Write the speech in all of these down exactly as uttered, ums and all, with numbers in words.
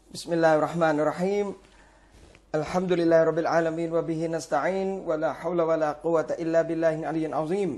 بسم الله الرحمن الرحيم الحمد لله رب العالمين وبه نستعين ولا حول ولا قوة إلا بالله العلي العظيم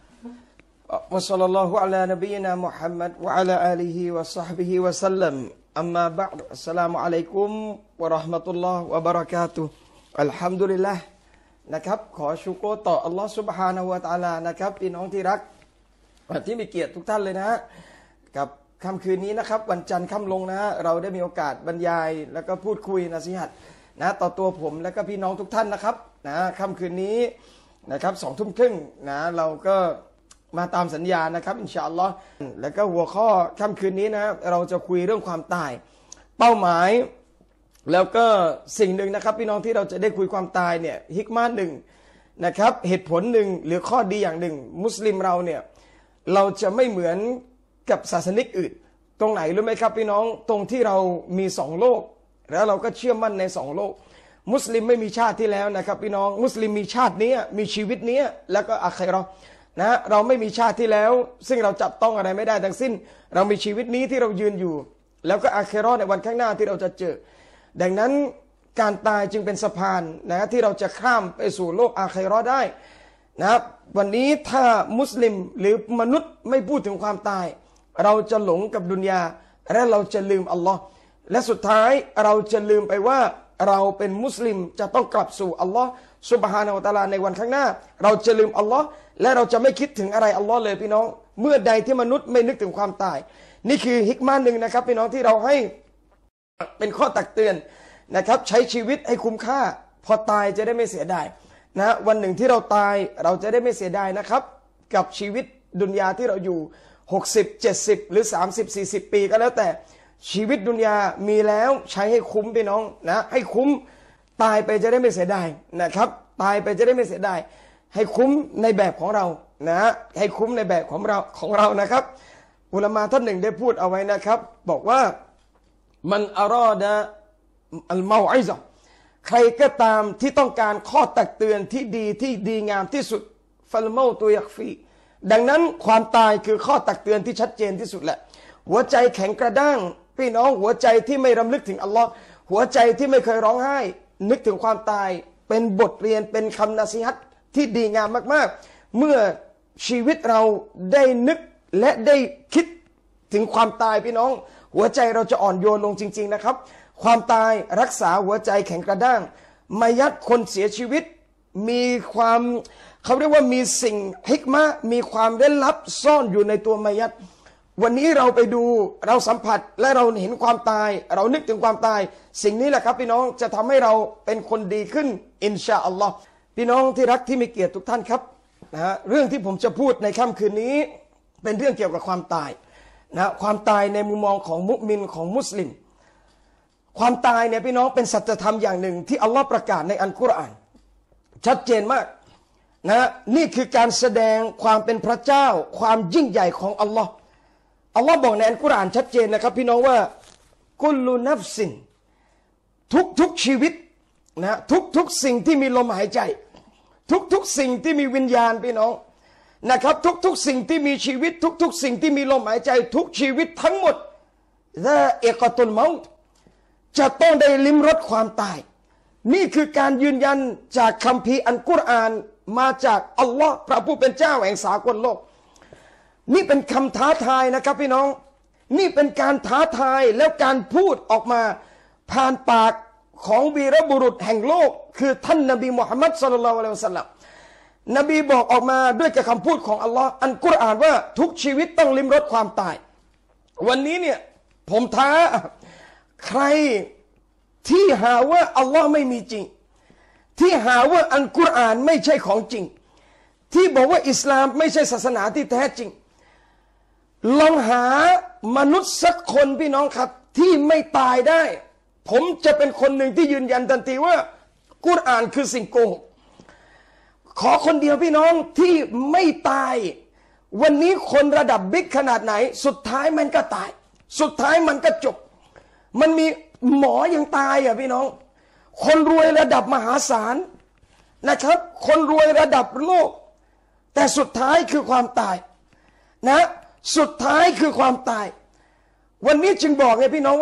وصلى الله على نبينا محمد وعلى آله وصحبه وسلم أما بعد السلام عليكم ورحمة الله وبركاته الحمد لله นะครับขอชูโกรต่ออัลลอฮฺซุบฮานะฮูวะตะอาลานะครับพี่น้องที่รักที่มีเกียรติทุกท่านเลยนะฮะกับค่ำคืนนี้นะครับวันจันทร์ค่ำลงนะเราได้มีโอกาสบรรยายแล้วก็พูดคุยนะซิฮัตนะต่อตัวผมและก็พี่น้องทุกท่านนะครับนะค่ำคืนนี้นะครับสองทุ่มครึ่งนะเราก็มาตามสัญญานะครับอินชาอัลลอฮ์แล้วก็หัวข้อค่ำคืนนี้นะเราจะคุยเรื่องความตายเป้าหมายแล้วก็สิ่งหนึ่งนะครับพี่น้องที่เราจะได้คุยความตายเนี่ยฮิกมาหนึ่งนะครับเหตุผลหนึ่งหรือข้อดีอย่างหนึ่งมุสลิมเราเนี่ยเราจะไม่เหมือนกับศาสนิกอื่นตรงไหนรู้ไหมครับพี่น้องตรงที่เรามีสองโลกแล้วเราก็เชื่อมั่นในสองโลกมุสลิมไม่มีชาติที่แล้วนะครับพี่น้องมุสลิมมีชาตินี้มีชีวิตนี้แล้วก็อาคิเราะห์นะเราไม่มีชาติที่แล้วซึ่งเราจับต้องอะไรไม่ได้ทั้งสิ้นเรามีชีวิตนี้ที่เรายืนอยู่แล้วก็อาคิเราะห์ในวันข้างหน้าที่เราจะเจอดังนั้นการตายจึงเป็นสะพานนะที่เราจะข้ามไปสู่โลกอาคิเราะห์ได้นะครับวันนี้ถ้ามุสลิมหรือมนุษย์ไม่พูดถึงความตายเราจะหลงกับดุนยาและเราจะลืมอัลลอฮ์และสุดท้ายเราจะลืมไปว่าเราเป็นมุสลิมจะต้องกลับสู่อัลลอฮ์ซุบฮานะฮูวะตะอาลาในวันข้างหน้าเราจะลืมอัลลอฮ์และเราจะไม่คิดถึงอะไรอัลลอฮ์เลยพี่น้องเมื่อใดที่มนุษย์ไม่นึกถึงความตายนี่คือฮิกมาหนึ่งนะครับพี่น้องที่เราให้เป็นข้อตักเตือนนะครับใช้ชีวิตให้คุ้มค่าพอตายจะได้ไม่เสียดายนะวันหนึ่งที่เราตายเราจะได้ไม่เสียดายนะครับกับชีวิตดุนยาที่เราอยู่หกสิบ เจ็ดสิบหรือสามสิบ สี่สิบปีก็แล้วแต่ชีวิตดุนยามีแล้วใช้ให้คุ้มพี่น้องนะให้คุ้มตายไปจะได้ไม่เสียดายนะครับตายไปจะได้ไม่เสียดายให้คุ้มในแบบของเรานะให้คุ้มในแบบของเราของเรานะครับอุลามะท่านหนึ่งได้พูดเอาไว้นะครับบอกว่ามันอารอดะอัลเมาอิซะใครก็ตามที่ต้องการข้อตักเตือนที่ดีที่ดีงามที่สุดฟัลเมาตุยักฟีดังนั้นความตายคือข้อตักเตือนที่ชัดเจนที่สุดแหละหัวใจแข็งกระด้างพี่น้องหัวใจที่ไม่รำลึกถึงอัลลอฮ์หัวใจที่ไม่เคยร้องไห้นึกถึงความตายเป็นบทเรียนเป็นคำนาซีฮัตที่ดีงามมากๆเมื่อชีวิตเราได้นึกและได้คิดถึงความตายพี่น้องหัวใจเราจะอ่อนโยนลงจริงๆนะครับความตายรักษาหัวใจแข็งกระด้างมายัดคนเสียชีวิตมีความเขาเรียกว่ามีสิ่งฮิกมะมีความเร้นลับซ่อนอยู่ในตัวมายัดวันนี้เราไปดูเราสัมผัสและเราเห็นความตายเรานึกถึงความตายสิ่งนี้แหละครับพี่น้องจะทำให้เราเป็นคนดีขึ้นอินชาอัลลอฮ์พี่น้องที่รักที่มีเกียรติทุกท่านครับนะฮะเรื่องที่ผมจะพูดในค่ำคืนนี้เป็นเรื่องเกี่ยวกับความตายนะความตายในมุมมองของมุมินของมุสลิมความตายเนี่ยพี่น้องเป็นสัจธรรมอย่างหนึ่งที่อัลลอฮ์ประกาศในอัลกุรอานชัดเจนมากนะนี่คือการแสดงความเป็นพระเจ้าความยิ่งใหญ่ของอัลลอฮ์อัลลอฮ์บอกในอัลกุรอานชัดเจนนะครับพี่น้องว่ากุลลุนัฟซินทุกทุกชีวิตนะทุกทุกสิ่งที่มีลมหายใจทุกทุกสิ่งที่มีวิญญาณพี่น้องนะครับทุกทุกสิ่งที่มีชีวิตทุกทุกสิ่งที่มีลมหายใจทุกชีวิตทั้งหมดซาอิกะตุลเมาต์จะต้องได้ลิ้มรสความตายนี่คือการยืนยันจากคัมภีร์อัลกุรอานมาจากอัลลอฮ์พระผู้เป็นเจ้าแห่งสากลโลกนี่เป็นคำท้าทายนะครับพี่น้องนี่เป็นการท้าทายแล้วการพูดออกมาผ่านปากของวีรบุรุษแห่งโลกคือท่านนบีมุฮัมมัดศ็อลลัลลอฮุอะลัยฮิวะซัลลัมนบีบอกออกมาด้วยกับคำพูดของอัลลอฮ์อัลกุรอานว่าทุกชีวิตต้องลิ้มรสความตายวันนี้เนี่ยผมท้าใครที่หาว่าอัลลอฮ์ไม่มีจริงที่หาว่าอัลกุรอานไม่ใช่ของจริงที่บอกว่าอิสลามไม่ใช่ศาสนาที่แท้จริงลองหามนุษย์สักคนพี่น้องครับที่ไม่ตายได้ผมจะเป็นคนหนึ่งที่ยืนยันทันทีว่ากุรอานคือสิ่งโกหกขอคนเดียวพี่น้องที่ไม่ตายวันนี้คนระดับบิ๊กขนาดไหนสุดท้ายมันก็ตายสุดท้ายมันก็จบมันมีหมอยังตายอ่ะพี่น้องคนรวยระดับมหาศาลนะครับคนรวยระดับโลกแต่สุดท้ายคือความตายนะสุดท้ายคือความตายวันนี้จึงบอกไงพี่น้องว่า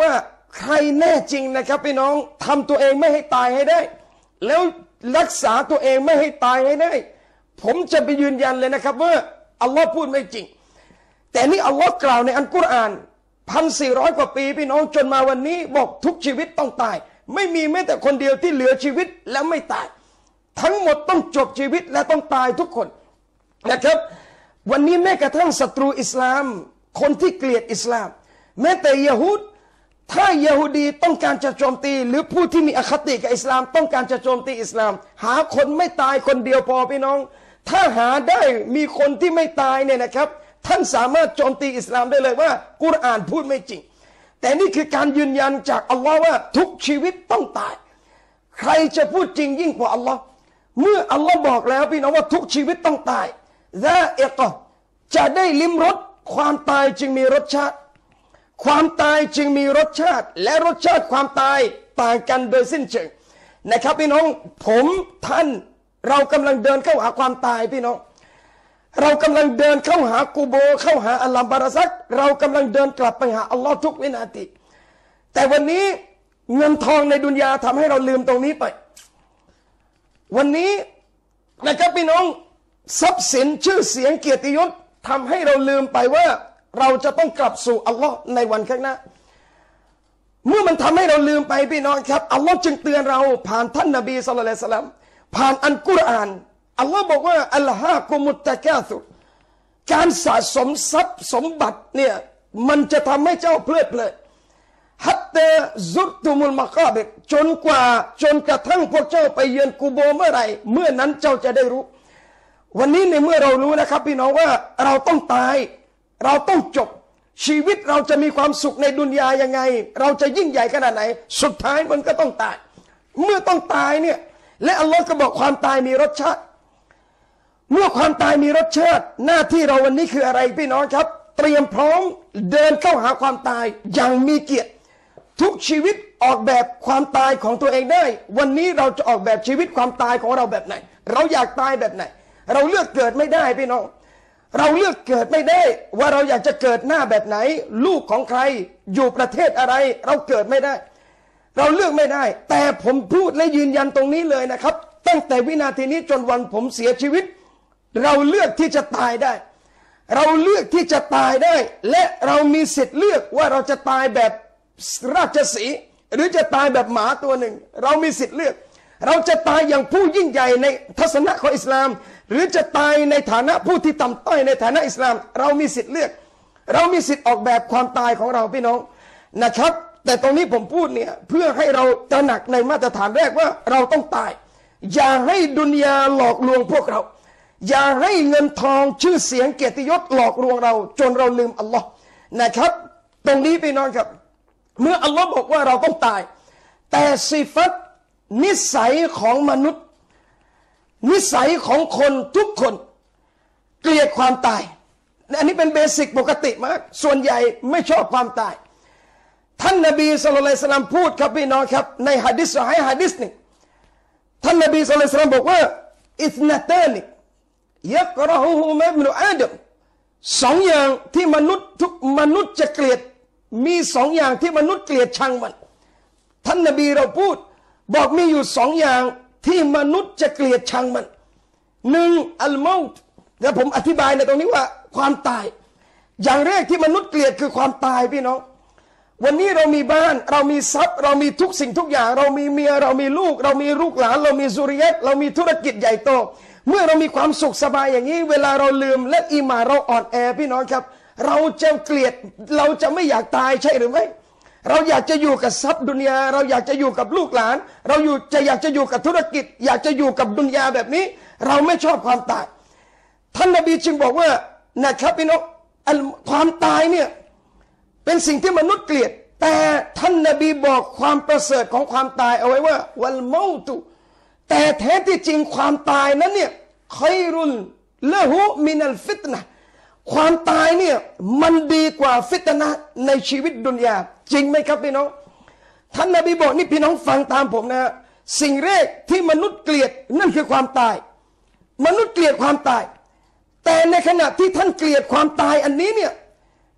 ใครแน่จริงนะครับพี่น้องทำตัวเองไม่ให้ตายให้ได้แล้วรักษาตัวเองไม่ให้ตายให้ได้ผมจะไปยืนยันเลยนะครับว่าอัลลอฮ์พูดไม่จริงแต่นี่อัลลอฮ์กล่าวในอัลกุรอานพันสี่ร้อยกว่าปีพี่น้องจนมาวันนี้บอกทุกชีวิตต้องตายไม่มีแม้แต่คนเดียวที่เหลือชีวิตแล้วไม่ตายทั้งหมดต้องจบชีวิตและต้องตายทุกคนนะครับวันนี้แม้กระทั่งศัตรูอิสลามคนที่เกลียดอิสลามแม้แต่ยะฮูดถ้ายะฮูดีต้องการจะโจมตีหรือผู้ที่มีอคติกับอิสลามต้องการจะโจมตีอิสลามหาคนไม่ตายคนเดียวพอพี่น้องถ้าหาได้มีคนที่ไม่ตายเนี่ยนะครับท่านสามารถโจมตีอิสลามได้เลยว่ากุรอานพูดไม่จริงแต่นี่คือการยืนยันจากอัลลอฮ์ว่าทุกชีวิตต้องตายใครจะพูดจริงยิ่งกว่าอัลลอฮ์เมื่ออัลลอฮ์บอกแล้วพี่น้องว่าทุกชีวิตต้องตายซาอิกะห์จะได้ลิ้มรสความตายจึงมีรสชาติความตายจึงมีรสชาติและรสชาติความตายต่างกันโดยสิ้นเชิงนะครับพี่น้องผมท่านเรากำลังเดินเข้าหาความตายพี่น้องเรากำลังเดินเข้าหากูโบเข้าหาอัลลัมบาราซักเรากำลังเดินกลับไปหาอัลลอฮ์ทุกวินาทีแต่วันนี้เงินทองในดุนยาทำให้เราลืมตรงนี้ไปวันนี้นะครับพี่น้องทรัพย์สินชื่อเสียงเกียรติยศทำให้เราลืมไปว่าเราจะต้องกลับสู่อัลลอฮ์ในวันข้างหน้าเมื่อมันทำให้เราลืมไปพี่น้องครับอัลลอฮ์จึงเตือนเราผ่านท่านนบีศ็อลลัลลอฮุอะลัยฮิวะซัลลัมผ่านอัลกุรอานอัลลอฮ์บอกว่าอัลฮากุมุตตะกาซุรการสะสมทรัพย์สมบัติเนี่ยมันจะทำให้เจ้าเพลิดเพลินฮัตเตซุรตุมุลมะกาบิรจนกว่าจนกระทั่งพวกเจ้าไปเยือนกูโบเมื่อไหร่เมื่อนั้นเจ้าจะได้รู้วันนี้ในเมื่อเรารู้นะครับพี่น้องว่าเราต้องตายเราต้องจบชีวิตเราจะมีความสุขในดุนยายังไงเราจะยิ่งใหญ่ขนาดไหนสุดท้ายมันก็ต้องตายเมื่อต้องตายเนี่ยและอัลลอฮ์ก็บอกความตายมีรสชาติเมื่อความตายมีรสชาติหน้าที่เราวันนี้คืออะไรพี่น้องครับเตรียมพร้อมเดินเข้าหาความตายอย่างมีเกียรติทุกชีวิตออกแบบความตายของตัวเองได้วันนี้เราจะออกแบบชีวิตความตายของเราแบบไหนเราอยากตายแบบไหนเราเลือกเกิดไม่ได้พี่น้องเราเลือกเกิดไม่ได้ว่าเราอยากจะเกิดหน้าแบบไหนลูกของใครอยู่ประเทศอะไรเราเกิดไม่ได้เราเลือกไม่ได้แต่ผมพูดและยืนยันตรงนี้เลยนะครับตั้งแต่วินาทีนี้จนวันผมเสียชีวิตเราเลือกที่จะตายได้เราเลือกที่จะตายได้และเรามีสิทธิ์เลือกว่าเราจะตายแบบราชสีห์หรือจะตายแบบหมาตัวหนึ่งเรามีสิทธิ์เลือกเราจะตายอย่างผู้ยิ่งใหญ่ในทัศนะของอิสลามหรือจะตายในฐานะผู้ที่ต่ำต้อยในฐานะอิสลามเรามีสิทธิ์เลือกเรามีสิทธิ์ออกแบบความตายของเราพี่น้องนะครับแต่ตรงนี้ผมพูดเนี่ยเพื่อให้เราตระหนักในมาตรฐานแรกว่าเราต้องตายอย่าให้ดุนยาหลอกลวงพวกเราอย่าให้เงินทองชื่อเสียงเกียรติยศหลอกลวงเราจนเราลืมอัลลอฮ์นะครับตรงนี้พี่น้องครับเมื่ออัลลอฮ์บอกว่าเราต้องตายแต่สิฟัตนิสัยของมนุษย์นิสัยของคนทุกคนเกลียดความตายอันนี้เป็นเบสิกปกติมากส่วนใหญ่ไม่ชอบความตายท่านนบีศ็อลลัลลอฮุอะลัยฮิวะซัลลัมพูดครับพี่น้องครับในหะดีษซอฮีฮ์หะดีษหนึ่งท่านนบีศ็อลลัลลอฮุอะลัยฮิวะซัลลัมบอกว่าอิธนะตานิยักเราะฮูมาอิบนุอาดัมสองอย่างที่มนุษย์ทุกมนุษย์จะเกลียดมีสองอย่างที่มนุษย์เกลียดชังมันท่านนบีเราพูดบอกมีอยู่สองอย่างที่มนุษย์จะเกลียดชังมันหนึ่งอัลเมาต์เดี๋ยวผมอธิบายในตรงนี้ว่าความตายอย่างแรกที่มนุษย์เกลียดคือความตายพี่น้องวันนี้เรามีบ้านเรามีทรัพย์เรามีทุกสิ่งทุกอย่างเรามีเมียเรามีลูกเรามีลูกหลานเรามีซุริยะเรามีธุรกิจใหญ่โตเมื่อเรามีความสุขสบายอย่างนี้เวลาเราลืมและอีหม่านเราอ่อนแอพี่น้องครับเราจะเกลียดเราจะไม่อยากตายใช่หรือไม่เราอยากจะอยู่กับทรัพย์ดุนยาเราอยากจะอยู่กับลูกหลานเราอยู่จะอยากจะอยู่กับธุรกิจอยากจะอยู่กับดุนยาแบบนี้เราไม่ชอบความตายท่านนบีจึงบอกว่านะครับพี่น้องความตายเนี่ยเป็นสิ่งที่มนุษย์เกลียดแต่ท่านนบีบอกความประเสริฐของความตายเอาไว้ว่าวัลเมาตุแต่แท้ที่จริงความตายนั้นเนี่ยค็อยรุลละหูมินัลฟิตนะห์ความตายเนี่ยมันดีกว่าฟิตนะห์ในชีวิตดุนยาจริงไหมครับพี่น้องท่านนบีบอกนี่พี่น้องฟังตามผมนะสิ่งแรกที่มนุษย์เกลียดนั่นคือความตายมนุษย์เกลียดความตายแต่ในขณะที่ท่านเกลียดความตายอันนี้เนี่ย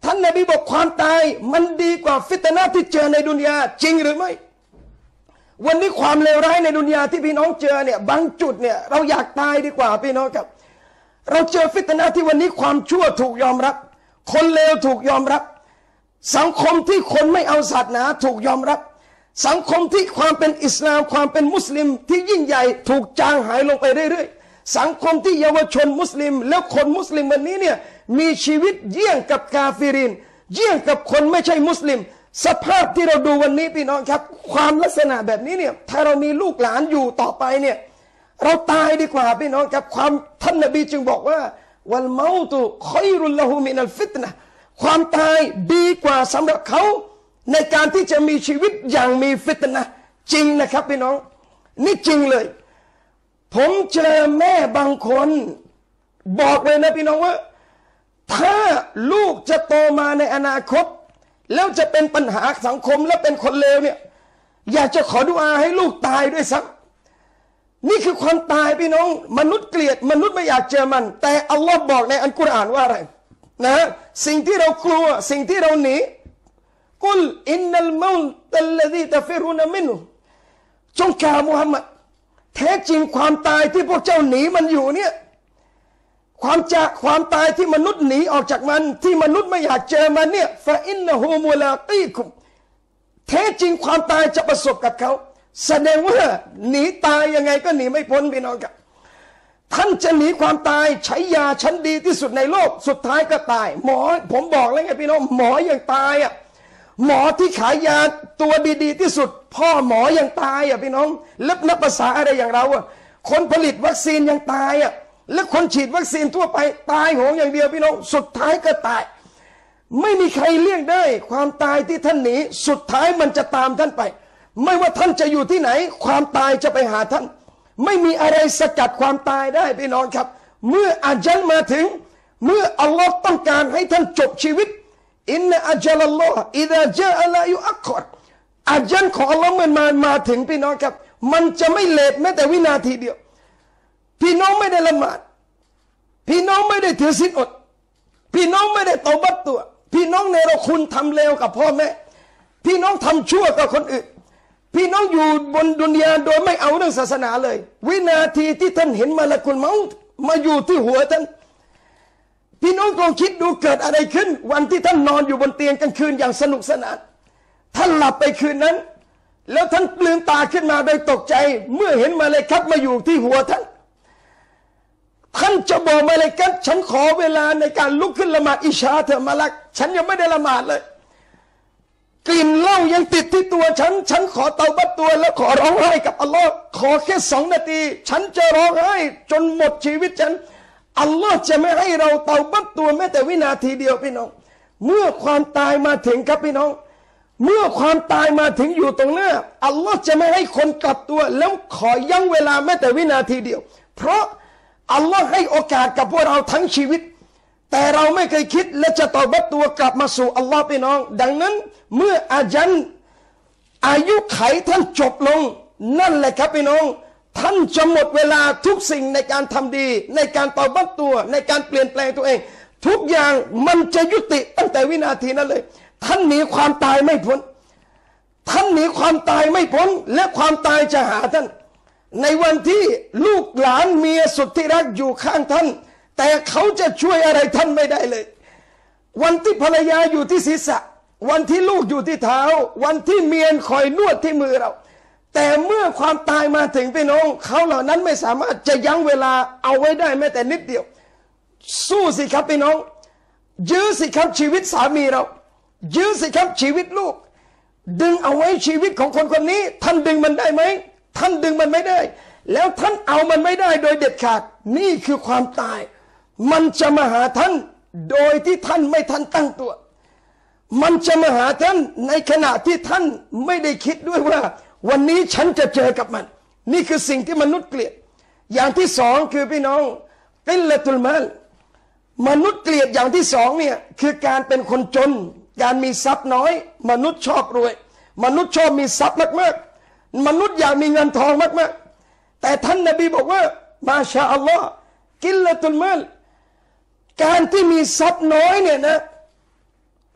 ท่านนบีบอกความตายมันดีกว่าฟิตนะห์ที่เจอในดุนยาจริงหรือไม่วันนี้ความเลวร้ายในดุนยาที่พี่น้องเจอเนี่ยบางจุดเนี่ยเราอยากตายดีกว่าพี่น้องครับเราเจอฟิตนะห์ที่วันนี้ความชั่วถูกยอมรับคนเลวถูกยอมรับสังคมที่คนไม่เอาศาสนาถูกยอมรับสังคมที่ความเป็นอิสลามความเป็นมุสลิมที่ยิ่งใหญ่ถูกจางหายลงไปเรื่อยๆสังคมที่เยาวชนมุสลิมแล้วคนมุสลิมวันนี้เนี่ยมีชีวิตเยี่ยงกับกาฟิรินเยี่ยงกับคนไม่ใช่มุสลิมสภาพที่เราดูวันนี้พี่น้องครับความลักษณะแบบนี้เนี่ยถ้าเรามีลูกหลานอยู่ต่อไปเนี่ยเราตายดีกว่าพี่น้องครับความท่านนบีจึงบอกว่าวัลเมาตุค็อยรุลละฮูมินัลฟิตนะห์ความตายดีกว่าสำหรับเขาในการที่จะมีชีวิตอย่างมีฟิตนะห์จริงนะครับพี่น้องนี่จริงเลยผมเจอแม่บางคนบอกเลยนะพี่น้องว่าถ้าลูกจะโตมาในอนาคตแล้วจะเป็นปัญหาสังคมและเป็นคนเลวเนี่ยอยากจะขอดุอาให้ลูกตายด้วยซ้ำนี่คือความตายพี่น้องมนุษย์เกลียดมนุษย์ไม่อยากเจอมันแต่อัลลอฮ์บอกในอัลกุรอานว่าอะไรนะสิ่งที่เรากลัวสิ่งที่เราหนีกุลอินนัลเมาตัลลซีตะฟิรุนมินุจงกล่าวมุฮัมมัดแท้จริงความตายที่พวกเจ้าหนีมันอยู่เนี่ยความจะความตายที่มนุษย์หนีออกจากมันที่มนุษย์ไม่อยากเจอมันเนี่ยฟะอินนะฮูมุลากีกุมแท้จริงความตายจะประสบกับเขาแสดงว่าหนีตายยังไงก็หนีไม่พ้นพี่น้องครับท่านจะหนีความตายใช้ยาชั้นดีที่สุดในโลกสุดท้ายก็ตายหมอผมบอกแล้วไงพี่น้องหมอยังตายอ่ะหมอที่ขายยาตัวดีๆที่สุดพ่อหมอยังตายอ่ะพี่น้องแล้วนับภาษาอะไรอย่างเราอ่ะคนผลิตวัคซีนยังตายอ่ะและคนฉีดวัคซีนทั่วไปตายโหงอย่างเดียวพี่น้องสุดท้ายก็ตายไม่มีใครเลี่ยงได้ความตายที่ท่านหนีสุดท้ายมันจะตามท่านไปไม่ว่าท่านจะอยู่ที่ไหนความตายจะไปหาท่านไม่มีอะไรสกัดความตายได้พี่น้องครับเมื่ออาจัลมาถึงเมื่ออัลลอฮ์ต้องการให้ท่านจบชีวิตอินนะอัจลัลลอฮ์อิดะจาอะลายุอักรอาจัลของอัลลอฮ์มันมามาถึงพี่น้องครับมันจะไม่เลทแม้แต่วินาทีเดียวพี่น้องไม่ได้ละหมาดพี่น้องไม่ได้ถือศีลอดพี่น้องไม่ได้เตาบัตตัวพี่น้องในเราคุณทำเลวกับพ่อแม่พี่น้องทำชั่วกับคนอื่นพี่น้องอยู่บนดุนยาโดยไม่เอาเรื่องศาสนาเลยวินาทีที่ท่านเห็นมาละกุลเมาต์มาอยู่ที่หัวท่านพี่น้องลองคิดดูเกิดอะไรขึ้นวันที่ท่านนอนอยู่บนเตียงกลางคืนอย่างสนุกสนานท่านหลับไปคืนนั้นแล้วท่านลืมตาขึ้นมาโดยตกใจเมื่อเห็นมาเลยครับมาอยู่ที่หัวท่านท่านจะบอกมาเลยกันฉันขอเวลาในการลุกขึ้นละหมาดอิชาเถอะมาลักฉันยังไม่ได้ละหมาดเลยกลิ่นเหล้ายังติดที่ตัวฉันฉันขอเตาบัตตัวแล้วขอร้องไห้กับอัลลอฮ์ขอแค่สองนาทีฉันจะร้องไห้จนหมดชีวิตฉันอัลลอฮ์จะไม่ให้เราเตาบัตตัวแม้แต่วินาทีเดียวพี่น้องเมื่อความตายมาถึงครับพี่น้องเมื่อความตายมาถึงอยู่ตรงหน้าอัลลอฮ์จะไม่ให้คนกลับตัวแล้วขอยั้งเวลาแม้แต่วินาทีเดียวเพราะอัลลอฮ์ให้โอกาสกับพวกเราทั้งชีวิตแต่เราไม่เคยคิดและจะตอบัตตัวกลับมาสู่อัลลอฮ์พี่น้องดังนั้นเมื่ออาจันอายุไขท่านจบลงนั่นแหละครับพี่น้องท่านจะหมดเวลาทุกสิ่งในการทำดีในการตอบัตตัวในการเปลี่ยนแปลงตัวเองทุกอย่างมันจะยุติตั้งแต่วินาทีนั้นเลยท่านหนีความตายไม่พ้นท่านหนีความตายไม่พ้นและความตายจะหาท่านในวันที่ลูกหลานเมียสุดที่รักอยู่ข้างท่านแต่เขาจะช่วยอะไรท่านไม่ได้เลยวันที่ภรรยาอยู่ที่ศีรษะวันที่ลูกอยู่ที่เท้าวันที่เมียคอยนวดที่มือเราแต่เมื่อความตายมาถึงพี่น้องเขาเหล่านั้นไม่สามารถจะยั้งเวลาเอาไว้ได้แม้แต่นิดเดียวสู้สิครับพี่น้องยื้อสิครับชีวิตสามีเรายื้อสิครับชีวิตลูกดึงเอาไว้ชีวิตของคนคนนี้ท่านดึงมันได้ไหมท่านดึงมันไม่ได้แล้วท่านเอามันไม่ได้โดยเด็ดขาดนี่คือความตายมันจะมาหาท่านโดยที่ท่านไม่ทันตั้งตัวมันจะมาหาท่านในขณะที่ท่านไม่ได้คิดด้วยว่าวันนี้ฉันจะเจอกับมันนี่คือสิ่งที่มนุษย์เกลียดอย่างที่สองคือพี่น้องกิลละตุลมาลมนุษย์เกลียดอย่างที่สองเนี่ยคือการเป็นคนจนการมีทรัพย์น้อยมนุษย์ชอบรวยมนุษย์ชอบมีทรัพย์มากๆมนุษย์อยากมีเงินทองมากๆแต่ท่านนบีบอกว่ามาชาอัลลอฮ์กิลละตุลมาลการที่มีทรัพย์น้อยเนี่ยนะ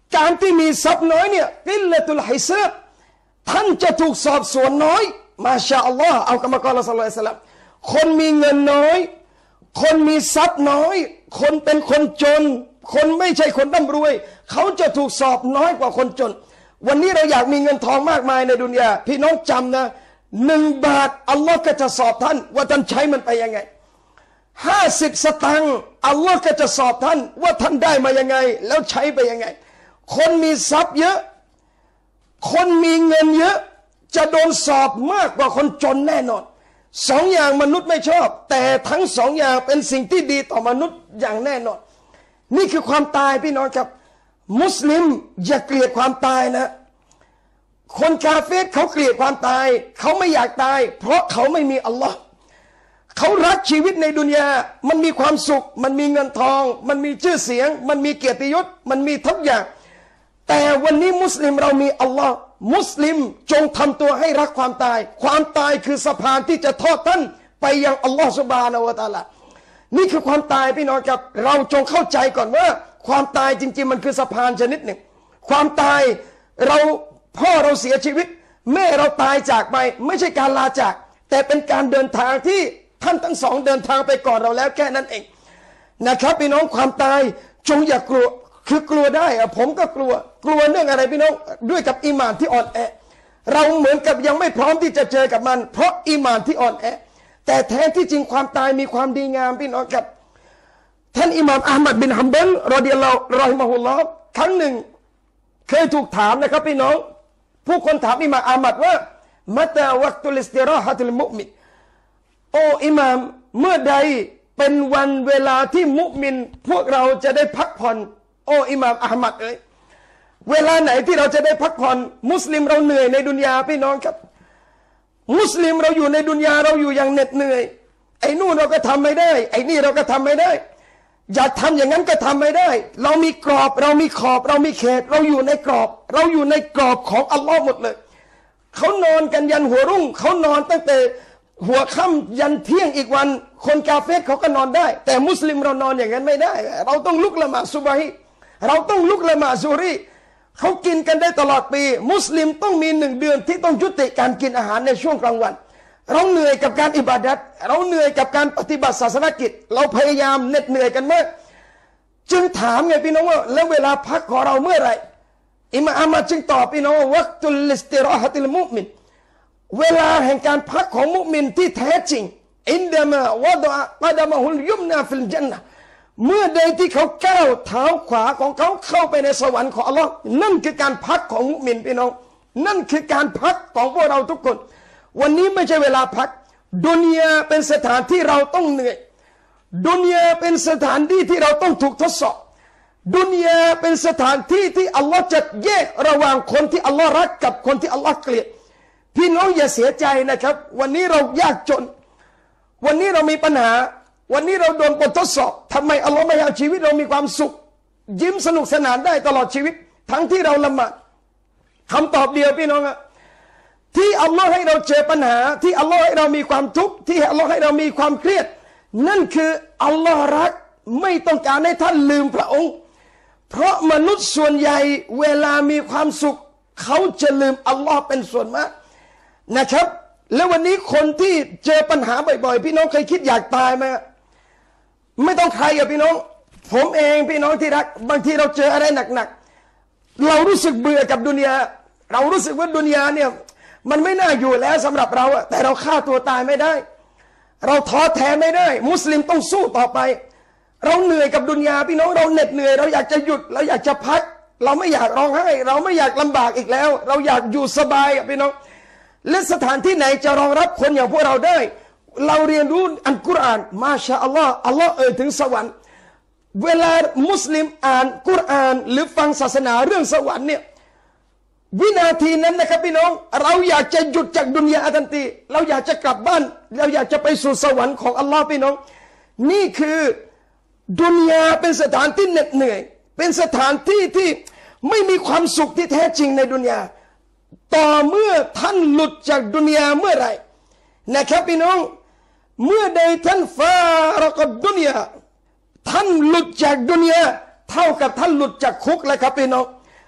การที่มีทรัพย์น้อยเนี่ยกิลละตุลฮิซาบท่านจะถูกสอบสวนน้อยมาชาอัลลอฮ์เอากรรมกรละศ็อลลัลลอฮุอะลัยฮิวะซัลลัมคนมีเงินน้อยคนมีทรัพย์น้อยคนเป็นคนจนคนไม่ใช่คนร่ำรวยเขาจะถูกสอบน้อยกว่าคนจนวันนี้เราอยากมีเงินทองมากมายในดุนยาพี่น้องจำนะหนึ่งบาทอัลลอฮ์ก็จะสอบท่านว่าท่านใช้มันไปยังไงห้าสิบสตังค์อัลลอฮ์ก็จะสอบท่านว่าท่านได้มายังไงแล้วใช้ไปยังไงคนมีทรัพย์เยอะคนมีเงินเยอะจะโดนสอบมากกว่าคนจนแน่นอนสองอย่างมนุษย์ไม่ชอบแต่ทั้งสองอย่างเป็นสิ่งที่ดีต่อมนุษย์อย่างแน่นอนนี่คือความตายพี่น้องครับมุสลิมอย่าเกลียดความตายนะคนกาเฟรเขาเกลียดความตายเขาไม่อยากตายเพราะเขาไม่มีอัลลอฮ์เขารักชีวิตในดุนยามันมีความสุขมันมีเงินทองมันมีชื่อเสียงมันมีเกียรติยศมันมีทุกอย่างแต่วันนี้มุสลิมเรามีอัลลอฮ์มุสลิมจงทำตัวให้รักความตายความตายคือสะพานที่จะทอดท่านไปยังอัลลอฮ์ซุบฮานะฮูวะตะอาลานี่คือความตายพี่น้องครับเราจงเข้าใจก่อนว่าความตายจริงๆมันคือสะพานชนิดหนึ่งความตายเราพ่อเราเสียชีวิตแม่เราตายจากไปไม่ใช่การลาจากแต่เป็นการเดินทางที่ท่านทั้งสองเดินทางไปก่อนเราแล้วแค่นั้นเองนะครับพี่น้องความตายจงอย่ากลัวคือกลัวได้อะผมก็กลัวกลัวเรื่องอะไรพี่น้องด้วยกับอีหม่านที่อ่อนแอเราเหมือนกับยังไม่พร้อมที่จะเจอกับมันเพราะอีหม่านที่อ่อนแอแต่แท้ที่จริงความตายมีความดีงามพี่น้องครับท่านอิหม่ามอะห์มัดบินฮัมบัลรอฎิยัลลอฮุรอฮิมะฮุลลอฮ์ครั้งหนึ่งเคยถูกถามนะครับพี่น้องผู้คนถามอิหม่ามอะห์มัดว่ามะตาวักตุลอิสติราฮะตุลมุอ์มินโอ้อิหม่ามเมื่อใดเป็นวันเวลาที่มุมินพวกเราจะได้พักผ่อนโอ้อิหม่ามอะห์มัดเอ้ยเวลาไหนที่เราจะได้พักผ่อนมุสลิมเราเหนื่อยในดุนยาพี่น้องครับมุสลิมเราอยู่ในดุนยาเราอยู่อย่างเหน็ดเหนื่อยไอ้นู่นเราก็ทำไม่ได้ไอ้นี่เราก็ทำไม่ได้อยากทำอย่างนั้นก็ทำไม่ได้เรามีกรอบเรามีขอบเรามีเขตเราอยู่ในกรอบเราอยู่ในกรอบของอัลลอฮ์หมดเลยเขานอนกันยันหัวรุ่งเขานอนตั้งแต่หัวค่ำยันเที่ยงอีกวันคนกาเฟรเขาก็นอนได้แต่มุสลิมเรานอนอย่างนั้นไม่ได้เราต้องลุกละหมาดซุบฮีเราต้องลุกละหมาดซุรีเขากินกันได้ตลอดปีมุสลิมต้องมีหนึ่งเดือนที่ต้องยุติการกินอาหารในช่วงกลางวันเราเหนื่อยกับการอิบาดัตเราเหนื่อยกับการปฏิบัติศาสนกิจเราพยายามเหน็ดเหนื่อยกันมากจึงถามไงพี่น้องว่าแล้วเวลาพักของเราเมื่อไหร่อิมามอะห์มัดจึงตอบพี่น้องว่าวักตุลอิสติราฮะตุลมุอ์มินเวลาแห่งการพักของมุมินที่แท้จริงอินดามาวะดะกะดะมะฮุลยุมนาฟิลญันนะห์เมื่อใดที่เขาก้าวเท้าขวาของเขาเข้าไปในสวรรค์ของอัลลอฮ์นั่นคือการพักของมุมินพี่น้องนั่นคือการพักของพวกเราทุกคนวันนี้ไม่ใช่เวลาพักดุนยาเป็นสถานที่เราต้องเหนื่อยดุนยาเป็นสถานที่ที่เราต้องถูกทดสอบดุนยาเป็นสถานที่ที่อัลลอฮ์จะแยกระหว่างคนที่อัลลอฮ์รักกับคนที่อัลลอฮ์เกลียดพี่น้องอย่าเสียใจนะครับวันนี้เรายากจนวันนี้เรามีปัญหาวันนี้เราโดนบททดสอบทำไมอัลลอฮ์ไม่ให้ชีวิตเรามีความสุขยิ้มสนุกสนานได้ตลอดชีวิตทั้งที่เราละหมาดคำตอบเดียวพี่น้องอะที่อัลลอฮ์ให้เราเจอปัญหาที่อัลลอฮ์ให้เรามีความทุกข์ที่อัลลอฮ์ให้เรามีความเครียดนั่นคืออัลลอฮ์รักไม่ต้องการให้ท่านลืมพระองค์เพราะมนุษย์ส่วนใหญ่เวลามีความสุขเขาจะลืมอัลลอฮ์เป็นส่วนมากนะครับแล้ววันนี้คนที่เจอปัญหาบ่อยๆพี่น้องเคยคิดอยากตายไหมไม่ต้องใครอะพี่น้องผมเองพี่น้องที่รักบางทีเราเจออะไรหนักๆเรารู้สึกเบื่อกับดุนยาเรารู้สึกว่าดุนยาเนี่ยมันไม่น่าอยู่แล้วสำหรับเราแต่เราฆ่าตัวตายไม่ได้เราท้อแท้ไม่ได้มุสลิมต้องสู้ต่อไปเราเหนื่อยกับดุนยาพี่น้องเราเหน็ดเหนื่อยเราอยากจะหยุดเราอยากจะพักเราไม่อยากร้องไห้เราไม่อยากลำบากอีกแล้วเราอยากอยู่สบายพี่น้องและสถานที่ไหนจะรองรับคนอย่างพวกเราได้เราเรียนรู้อัลกุรอานมาชาอัลลอฮ์อัลลอฮ์เอ่ยถึงสวรรค์เวลามุสลิมอ่านกุรอานหรือฟังศาสนาเรื่องสวรรค์เนี่ยวินาทีนั้นนะครับพี่น้องเราอยากจะหยุดจากดุนยาทันทีเราอยากจะกลับบ้านเราอยากจะไปสู่สวรรค์ของอัลลอฮ์พี่น้องนี่คือดุนยาเป็นสถานที่เหน็ดเหนื่อยเป็นสถานที่ที่ไม่มีความสุขที่แท้จริงในดุนยาต่อเมื่อท่านหลุดจากดุนยาเมื่อไหร่นะครับพี่น้องเมื่อใดท่านฟารกดดุนยาท่านหลุดจากดุนยาเท่ากับท่านหลุดจากคุกแล้วครับพี่น้อง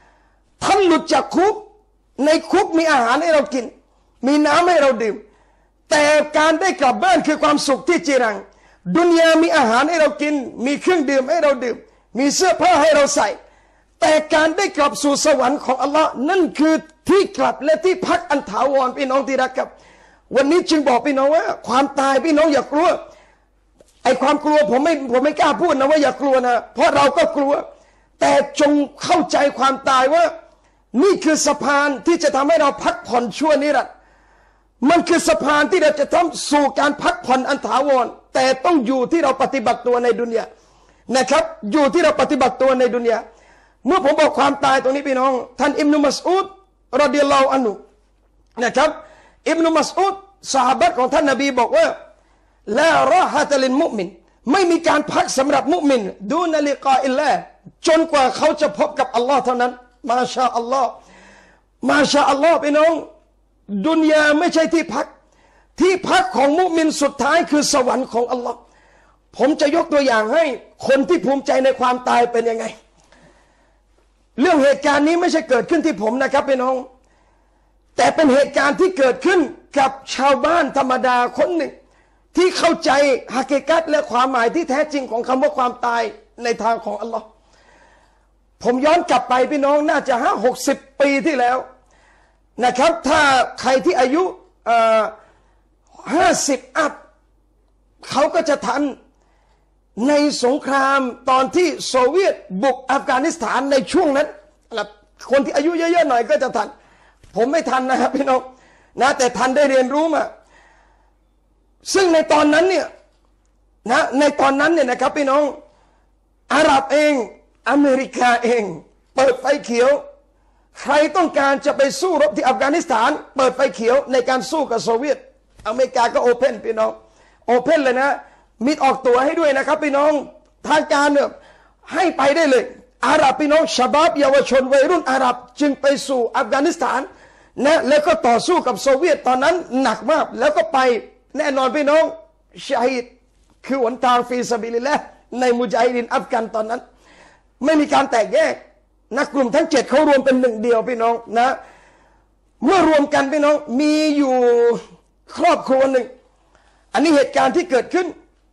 ท่านหลุดจากคุกในคุกมีอาหารให้เรากินมีน้ำให้เราดื่มแต่การได้กลับบ้านคือความสุขที่จีรังดุนยามีอาหารให้เรากินมีเครื่องดื่มให้เราดื่มมีเสื้อผ้าให้เราใส่แต่การได้กลับสู่สวรรค์ของอัลลอฮ์นั่นคือที่กลับและที่พักอันถาวรพี่น้องที่รักครับวันนี้จึงบอกพี่น้องว่าความตายพี่น้องอย่ากลัวไอ้ความกลัวผมไม่ผมไม่กล้าพูดนะว่าอย่ากลัวนะเพราะเราก็กลัวแต่จงเข้าใจความตายว่านี่คือสะพานที่จะทำให้เราพักผ่อนชั่วนิรันดร์มันคือสะพานที่เราจะต้องสู่การพักผ่อนอันถาวรแต่ต้องอยู่ที่เราปฏิบัติตัวในดุนยานะครับอยู่ที่เราปฏิบัติตัวในดุนยาเมื่อผมบอกความตายตรงนี้พี่น้องท่านอิบนุมัสอูดรอฎิยัลลอฮุอันฮุนะครับอิบนุมัสอูดซอฮาบะห์ของท่านนบีบอกว่าลาราฮะตะลิลมุอ์มินไม่มีการพักสำหรับมุมินดูนาลิกาอิลลาห์จนกว่าเขาจะพบกับอัลลอฮ์เท่านั้นมาชาอัลลอฮ์มาชาอัลลอฮ์พี่น้องดุนยาไม่ใช่ที่พักที่พักของมุมินสุดท้ายคือสวรรค์ของอัลลอฮ์ผมจะยกตัวอย่างให้คนที่ภูมิใจในความตายเป็นยังไงเรื่องเหตุการณ์นี้ไม่ใช่เกิดขึ้นที่ผมนะครับพี่น้องแต่เป็นเหตุการณ์ที่เกิดขึ้นกับชาวบ้านธรรมดาคนหนึ่งที่เข้าใจฮะกีกัตและความหมายที่แท้จริงของคำว่าความตายในทางของอัลลอฮ์ผมย้อนกลับไปพี่น้องน่าจะห้าหกสิบปีที่แล้วนะครับถ้าใครที่อายุห้าสิบอัพเขาก็จะทันในสงครามตอนที่โซเวียตบุกอัฟกานิสถานในช่วงนั้นคนที่อายุเยอะๆหน่อยก็จะทันผมไม่ทันนะครับพี่น้องนะแต่ทันได้เรียนรู้มาซึ่งในตอนนั้นเนี่ยนะในตอนนั้นเนี่ยนะครับพี่น้องอาหรับเองอเมริกาเองเปิดไฟเขียวใครต้องการจะไปสู้รบที่อัฟกานิสถานเปิดไฟเขียวในการสู้กับโซเวียตอเมริกาก็โอเพนพี่น้องโอเพนเลยนะมีออกตัวให้ด้วยนะครับพี่น้องทางการเนี่ยให้ไปได้เลยอาหรับพี่น้องชาบับเยาวชนวัยรุ่นอาหรับจึงไปสู่อัฟกานิสถานนะแล้วก็ต่อสู้กับโซเวียตตอนนั้นหนักมากแล้วก็ไปแน่นอนพี่น้องชาฮิดคือหนทางฟีซาบิลิลละห์ในมุญาฮิดินอัฟกันตอนนั้นไม่มีการแตกแยกนักกลุ่มทั้งเจ็ดเขารวมเป็นหนึ่งเดียวพี่น้องนะเมื่อรวมกันพี่น้องมีอยู่ครอบครัวหนึ่งอันนี้เหตุการณ์ที่เกิดขึ้น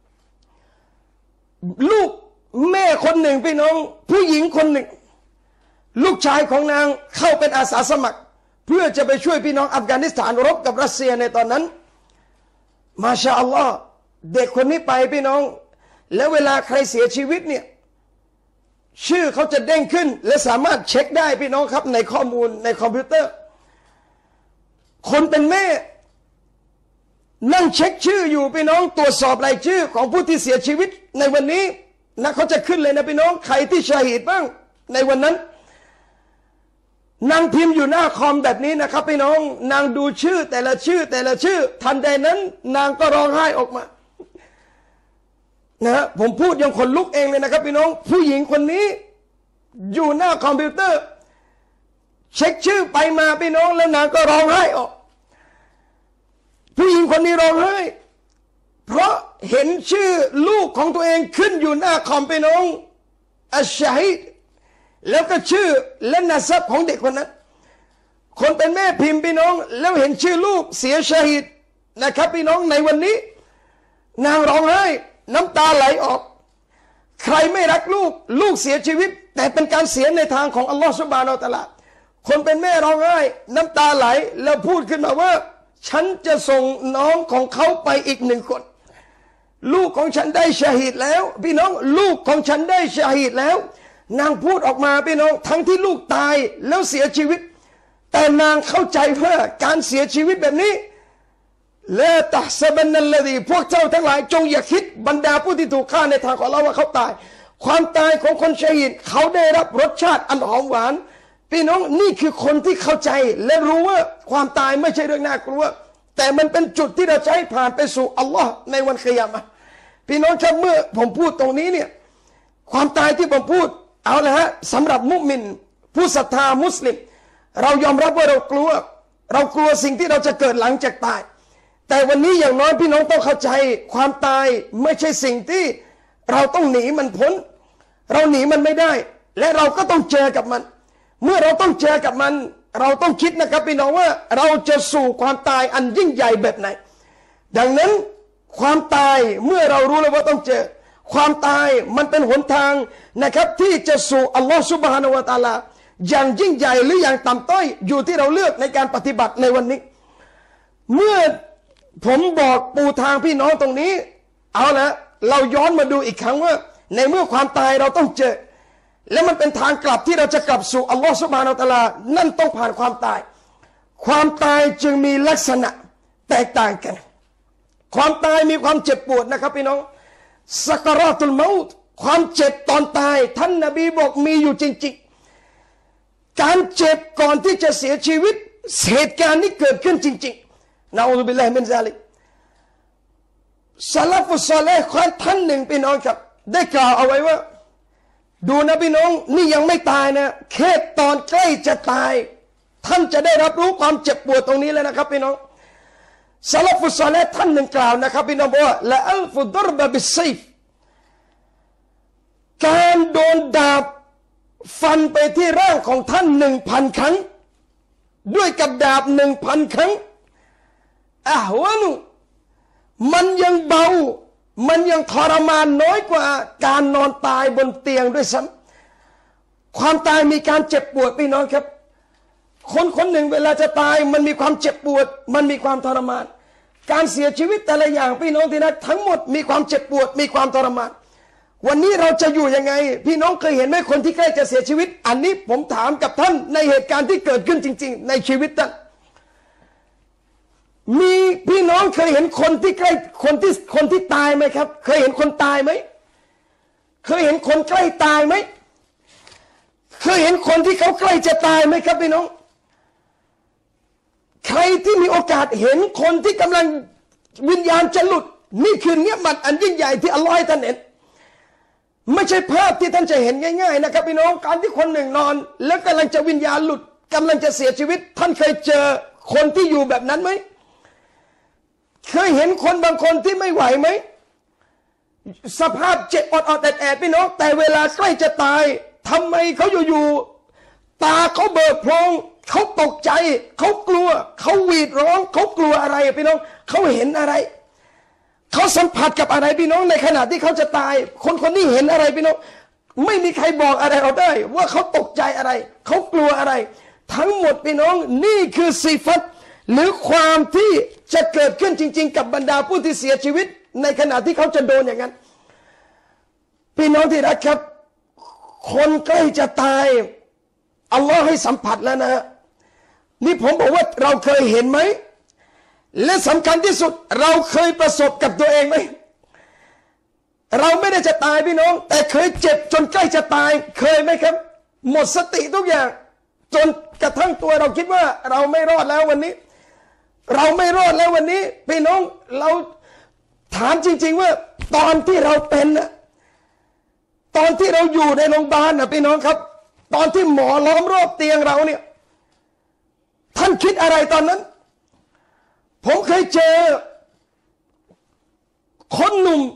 ลูกแม่คนหนึ่งพี่น้องผู้หญิงคนหนึ่งลูกชายของนางเข้าเป็นอาสาสมัครเพื่อจะไปช่วยพี่น้องอัฟกานิสถานรบกับรัสเซียในตอนนั้นมาชาอัลลอฮ์เด็กคนนี้ไปพี่น้องแล้วเวลาใครเสียชีวิตเนี่ยชื่อเขาจะเด้งขึ้นและสามารถเช็คได้พี่น้องครับในข้อมูลในคอมพิวเตอร์คนเป็นแม่นั่งเช็คชื่ออยู่พี่น้องตรวจสอบรายชื่อของผู้ที่เสียชีวิตในวันนี้นะเขาจะขึ้นเลยนะพี่น้องใครที่ชาฮิดบ้างในวันนั้นนางพิมพ์อยู่หน้าคอมแบบนี้นะครับพี่น้องนางดูชื่อแต่ละชื่อแต่ละชื่อทันใดนั้นนางก็ร้องไห้ออกมานะผมพูดยังขนลุกเองเลยนะครับพี่น้องผู้หญิงคนนี้อยู่หน้าคอมพิวเตอร์เช็คชื่อไปมาพี่น้องแล้วนางก็ร้องไห้ออกผู้หญิงคนนี้ร้องไห้เพราะเห็นชื่อลูกของตัวเองขึ้นอยู่หน้าคอมพี่น้องอัชชัยแล้วก็ชื่อและนาซับของเด็กคนนั้นคนเป็นแม่พิมพ์พี่น้องแล้วเห็นชื่อลูกเสียชาฮิดนะครับพี่น้องในวันนี้นางร้องไห้น้ำตาไหลออกใครไม่รักลูกลูกเสียชีวิตแต่เป็นการเสียในทางของอัลลอฮฺซุบฮานะฮูวะตะอาลาคนเป็นแม่ร้องไห้น้ำตาไหลแล้วพูดขึ้นมาว่าฉันจะส่งน้องของเขาไปอีกหนึ่งคนลูกของฉันได้ชาฮิดแล้วพี่น้องลูกของฉันได้ชาฮิดแล้วนางพูดออกมาพี่น้องทั้งที่ลูกตายแล้วเสียชีวิตแต่นางเข้าใจว่าการเสียชีวิตแบบนี้ละตัฮซะบันนัลลซีพวกเจ้าทั้งหลายจงอย่าคิดบรรดาผู้ที่ถูกฆ่าในทางของเราว่าเขาตายความตายของคนชาฮิดเขาได้รับรสชาติอันหอมหวานพี่น้องนี่คือคนที่เข้าใจและรู้ว่าความตายไม่ใช่เรื่องน่ากลัวแต่มันเป็นจุดที่เราจะให้ผ่านไปสู่อัลลอฮ์ในวันกิยามะห์พี่น้องครับเมื่อผมพูดตรงนี้เนี่ยความตายที่ผมพูดเอาละฮะสำหรับมุมินผู้ศรัทธามุสลิมเรายอมรับว่าเรากลัวเรากลัวสิ่งที่เราจะเกิดหลังจากตายแต่วันนี้อย่างน้อยพี่น้องต้องเข้าใจความตายไม่ใช่สิ่งที่เราต้องหนีมันพ้นเราหนีมันไม่ได้และเราก็ต้องเจอกับมันเมื่อเราต้องเจอกับมันเราต้องคิดนะครับพี่น้องว่าเราจะสู่ความตายอันยิ่งใหญ่แบบไหนดังนั้นความตายเมื่อเรารู้แล้วว่าต้องเจอความตายมันเป็นหนทางนะครับที่จะสู่อัลลอฮฺซุบฮานะฮูวะตะอาลาอย่างยิ่งใหญ่หรืออย่างต่ำต้อยอยู่ที่เราเลือกในการปฏิบัติในวันนี้เมื่อผมบอกปูทางพี่น้องตรงนี้เอาละเราย้อนมาดูอีกครั้งว่าในเมื่อความตายเราต้องเจอและมันเป็นทางกลับที่เราจะกลับสู่อัลลอฮฺซุบฮานะฮูวะตะอาลานั่นต้องผ่านความตายความตายจึงมีลักษณะแตกต่างกันความตายมีความเจ็บปวดนะครับพี่น้องสักราตุลเมาต์ความเจ็บตอนตายท่านนบีบอกมีอยู่จริงๆการเจ็บก่อนที่จะเสียชีวิตเหตุการณ์นี้เกิดขึ้นจริงๆนะอูซุบิลลาฮิมินซาลิกซะลาฟุศอลิห์ท่านหนึ่งพี่น้องครับได้กล่าวเอาไว้ว่าดูนะพี่น้องนี่ยังไม่ตายนะแค่ตอนใกล้จะตายท่านจะได้รับรู้ความเจ็บปวดตรงนี้แล้วนะครับพี่น้องซะลาฟุศอลิห์ท่านหนึ่งกล่าวนะครับพี่น้องบอกว่าละอัลฟุดรบะบิสซัยฟการโดนดาบฟันไปที่ร่างของท่านหนึ่งพันครั้งด้วยกับดาบหนึ่งพันครั้งอะฮวานุมันยังเบามันยังทรมานน้อยกว่าการนอนตายบนเตียงด้วยซ้ำความตายมีการเจ็บปวดพี่น้องครับคนคนหนึ่งเวลาจะตายมันมีความเจ็บปวดมันมีความทรมานการเสียชีวิตแต่ละอย่างพี่น้องที่นักทั้งหมดมีความเจ็บปวดมีความทรมานวันนี้เราจะอยู่ยังไงพี่น้องเคยเห็นไหมคนที่ใกล้จะเสียชีวิตอันนี้ผมถามกับท่านในเหตุการณ์ที่เกิดขึ้นจริงๆในชีวิตท่านมีพี่น้องเคยเห็นคนที่ใกล้คนที่คนที่ตายไหมครับเคยเห็นคนตายไหมเคยเห็นคนใกล้ตายไหมเคยเห็นคนที่เขาใกล้จะตายไหมครับพี่น้องใครที่มีโอกาสเห็นคนที่กำลังวิญญาณจะหลุดนี่คือเนียมัตอันยิ่งใหญ่ที่อัลลอฮ์ให้ท่านเห็นไม่ใช่ภาพที่ท่านจะเห็นง่ายๆนะครับพี่น้องการที่คนหนึ่งนอนแล้วกำลังจะวิญญาณหลุดกำลังจะเสียชีวิตท่านเคยเจอคนที่อยู่แบบนั้นไหมเคยเห็นคนบางคนที่ไม่ไหวไหมสภาพเจ็บอดๆแอดๆพี่น้องแต่เวลาใกล้จะตายทำไมเขาอยู่ๆตาเขาเบิกโพลงเขาตกใจเขากลัวเขาหวีดร้องเขากลัวอะไรพี่น้องเขาเห็นอะไรเขาสัมผัสกับอะไรพี่น้องในขณะที่เขาจะตายคนคนนี้เห็นอะไรพี่น้องไม่มีใครบอกอะไรเราได้ว่าเขาตกใจอะไรเขากลัวอะไรทั้งหมดพี่น้องนี่คือสิฟัตหรือความที่จะเกิดขึ้นจริงๆกับบรรดาผู้ที่เสียชีวิตในขณะที่เขาจะโดนอย่างนั้นพี่น้องที่รักครับคนใกล้จะตายอัลลอฮ์ให้สัมผัสแล้วนะนี่ผมบอกว่าเราเคยเห็นไหมและสำคัญที่สุดเราเคยประสบกับตัวเองไหมเราไม่ได้จะตายพี่น้องแต่เคยเจ็บจนใกล้จะตายเคยไหมครับหมดสติทุกอย่างจนกระทั่งตัวเราคิดว่าเราไม่รอดแล้ววันนี้เราไม่รอดแล้ววันนี้พี่น้องเราถามจริงๆว่าตอนที่เราเป็นนะตอนที่เราอยู่ในโรงพยาบาลนะพี่น้องครับตอนที่หมอล้อมรอบเตียงเราเนี่ยท่านคิดอะไรตอนนั้นผมเคยเจอคนหนุ่ม